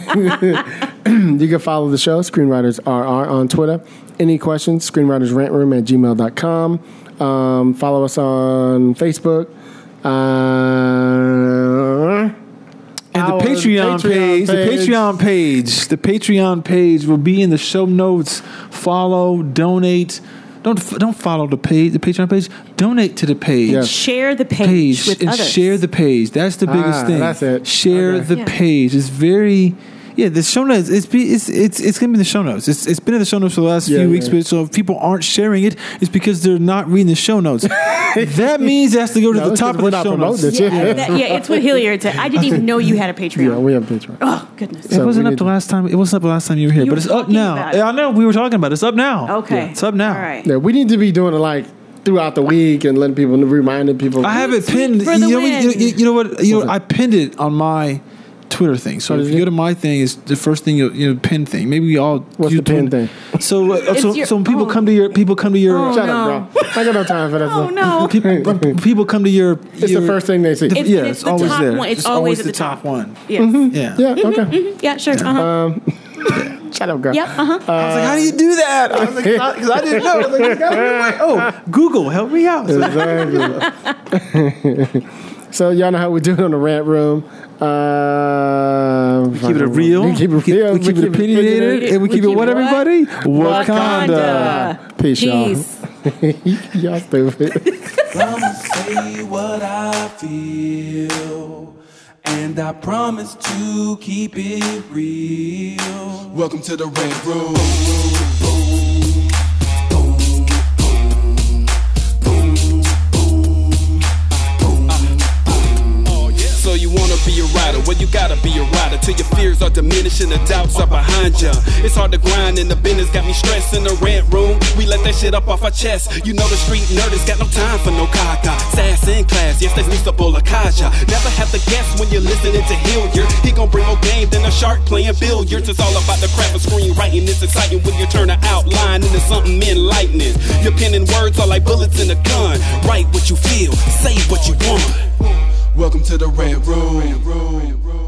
You can follow the show, Screenwriters R R, on Twitter. Any questions, screenwritersrantroom at gmail dot com. Um, follow us on Facebook. Uh, And the our Patreon, page, the page. Patreon page, the Patreon page will be in the show notes. Follow, donate. Don't don't follow the page, the Patreon page. Donate to the page. Yes. Share the page, Page with and others. share the page. That's the biggest Ah, thing. that's it. Share Okay. the Yeah. page. It's very. Yeah, the show notes. It's be, it's it's it's gonna be in the show notes. It's it's been in the show notes for the last Yeah, few yeah. weeks. But so if people aren't sharing it, it's because they're not reading the show notes. That means it has to go to No, the it's top of because we're the not show notes. promoting it. Yeah, that- yeah, it's what Hilliard said. I didn't even know you had a Patreon. Yeah, we have Patreon. Oh goodness. It So wasn't we up need the to- last time. It wasn't up the last time you were here, You but were it's up talking now. about it. Yeah, I know we were talking about it. It's up now. Okay. it's up now. All right. Yeah, we need to be doing it like throughout the week and letting people, reminding people. I have it Sweet pinned. for You the know, what- you, win. you, you know what? You know, What's I pinned it on my Twitter thing. So Oh, if did you you? go to my thing, it's the first thing you you know pin thing. Maybe we all What's do the pin twin- thing? So uh, so your- so when people oh. come to your people come to your Oh, Shut no. up, bro. I got no time for that Oh stuff. no. people, when people come to your. It's your, the first thing they see. It's- yeah, it's it's, the always top there. one. It's always at the the top top. one. Yes. Yeah. yeah, okay. Yeah. Sure. Uh huh. Um, shut up, girl. Yep. Uh huh. I was like, how do you do that? I was like, because I didn't know. I was like, "It's gotta be right." Oh, Google, help me out. So- Exactly. So y'all know how we do it on the rant room. Uh, Keep it real. We keep it We real. keep, we keep it opinionated. And we, keep, it what, what? everybody? Wakanda. Peace, Peace. y'all. Y'all stupid. I'ma say what I feel, and I promise to keep it real. Welcome to the Red Room. So you wanna be a rider? Well, you gotta be a rider till your fears are diminished and the doubts are behind ya. It's hard to grind and the business got me stressed in the rent room. We let that shit up off our chest. You know the street nerd has got no time for no caca. Sass in class, yes, that's Mister Bolakaja. Never have to guess when you're listening to Hilliard. He gon' bring more game than a shark playing billiards. It's all about the craft of screenwriting. It's exciting when you turn an outline into something enlightening. Your pen and words are like bullets in a gun. Write what you feel, say what you want. Welcome to the Red Room.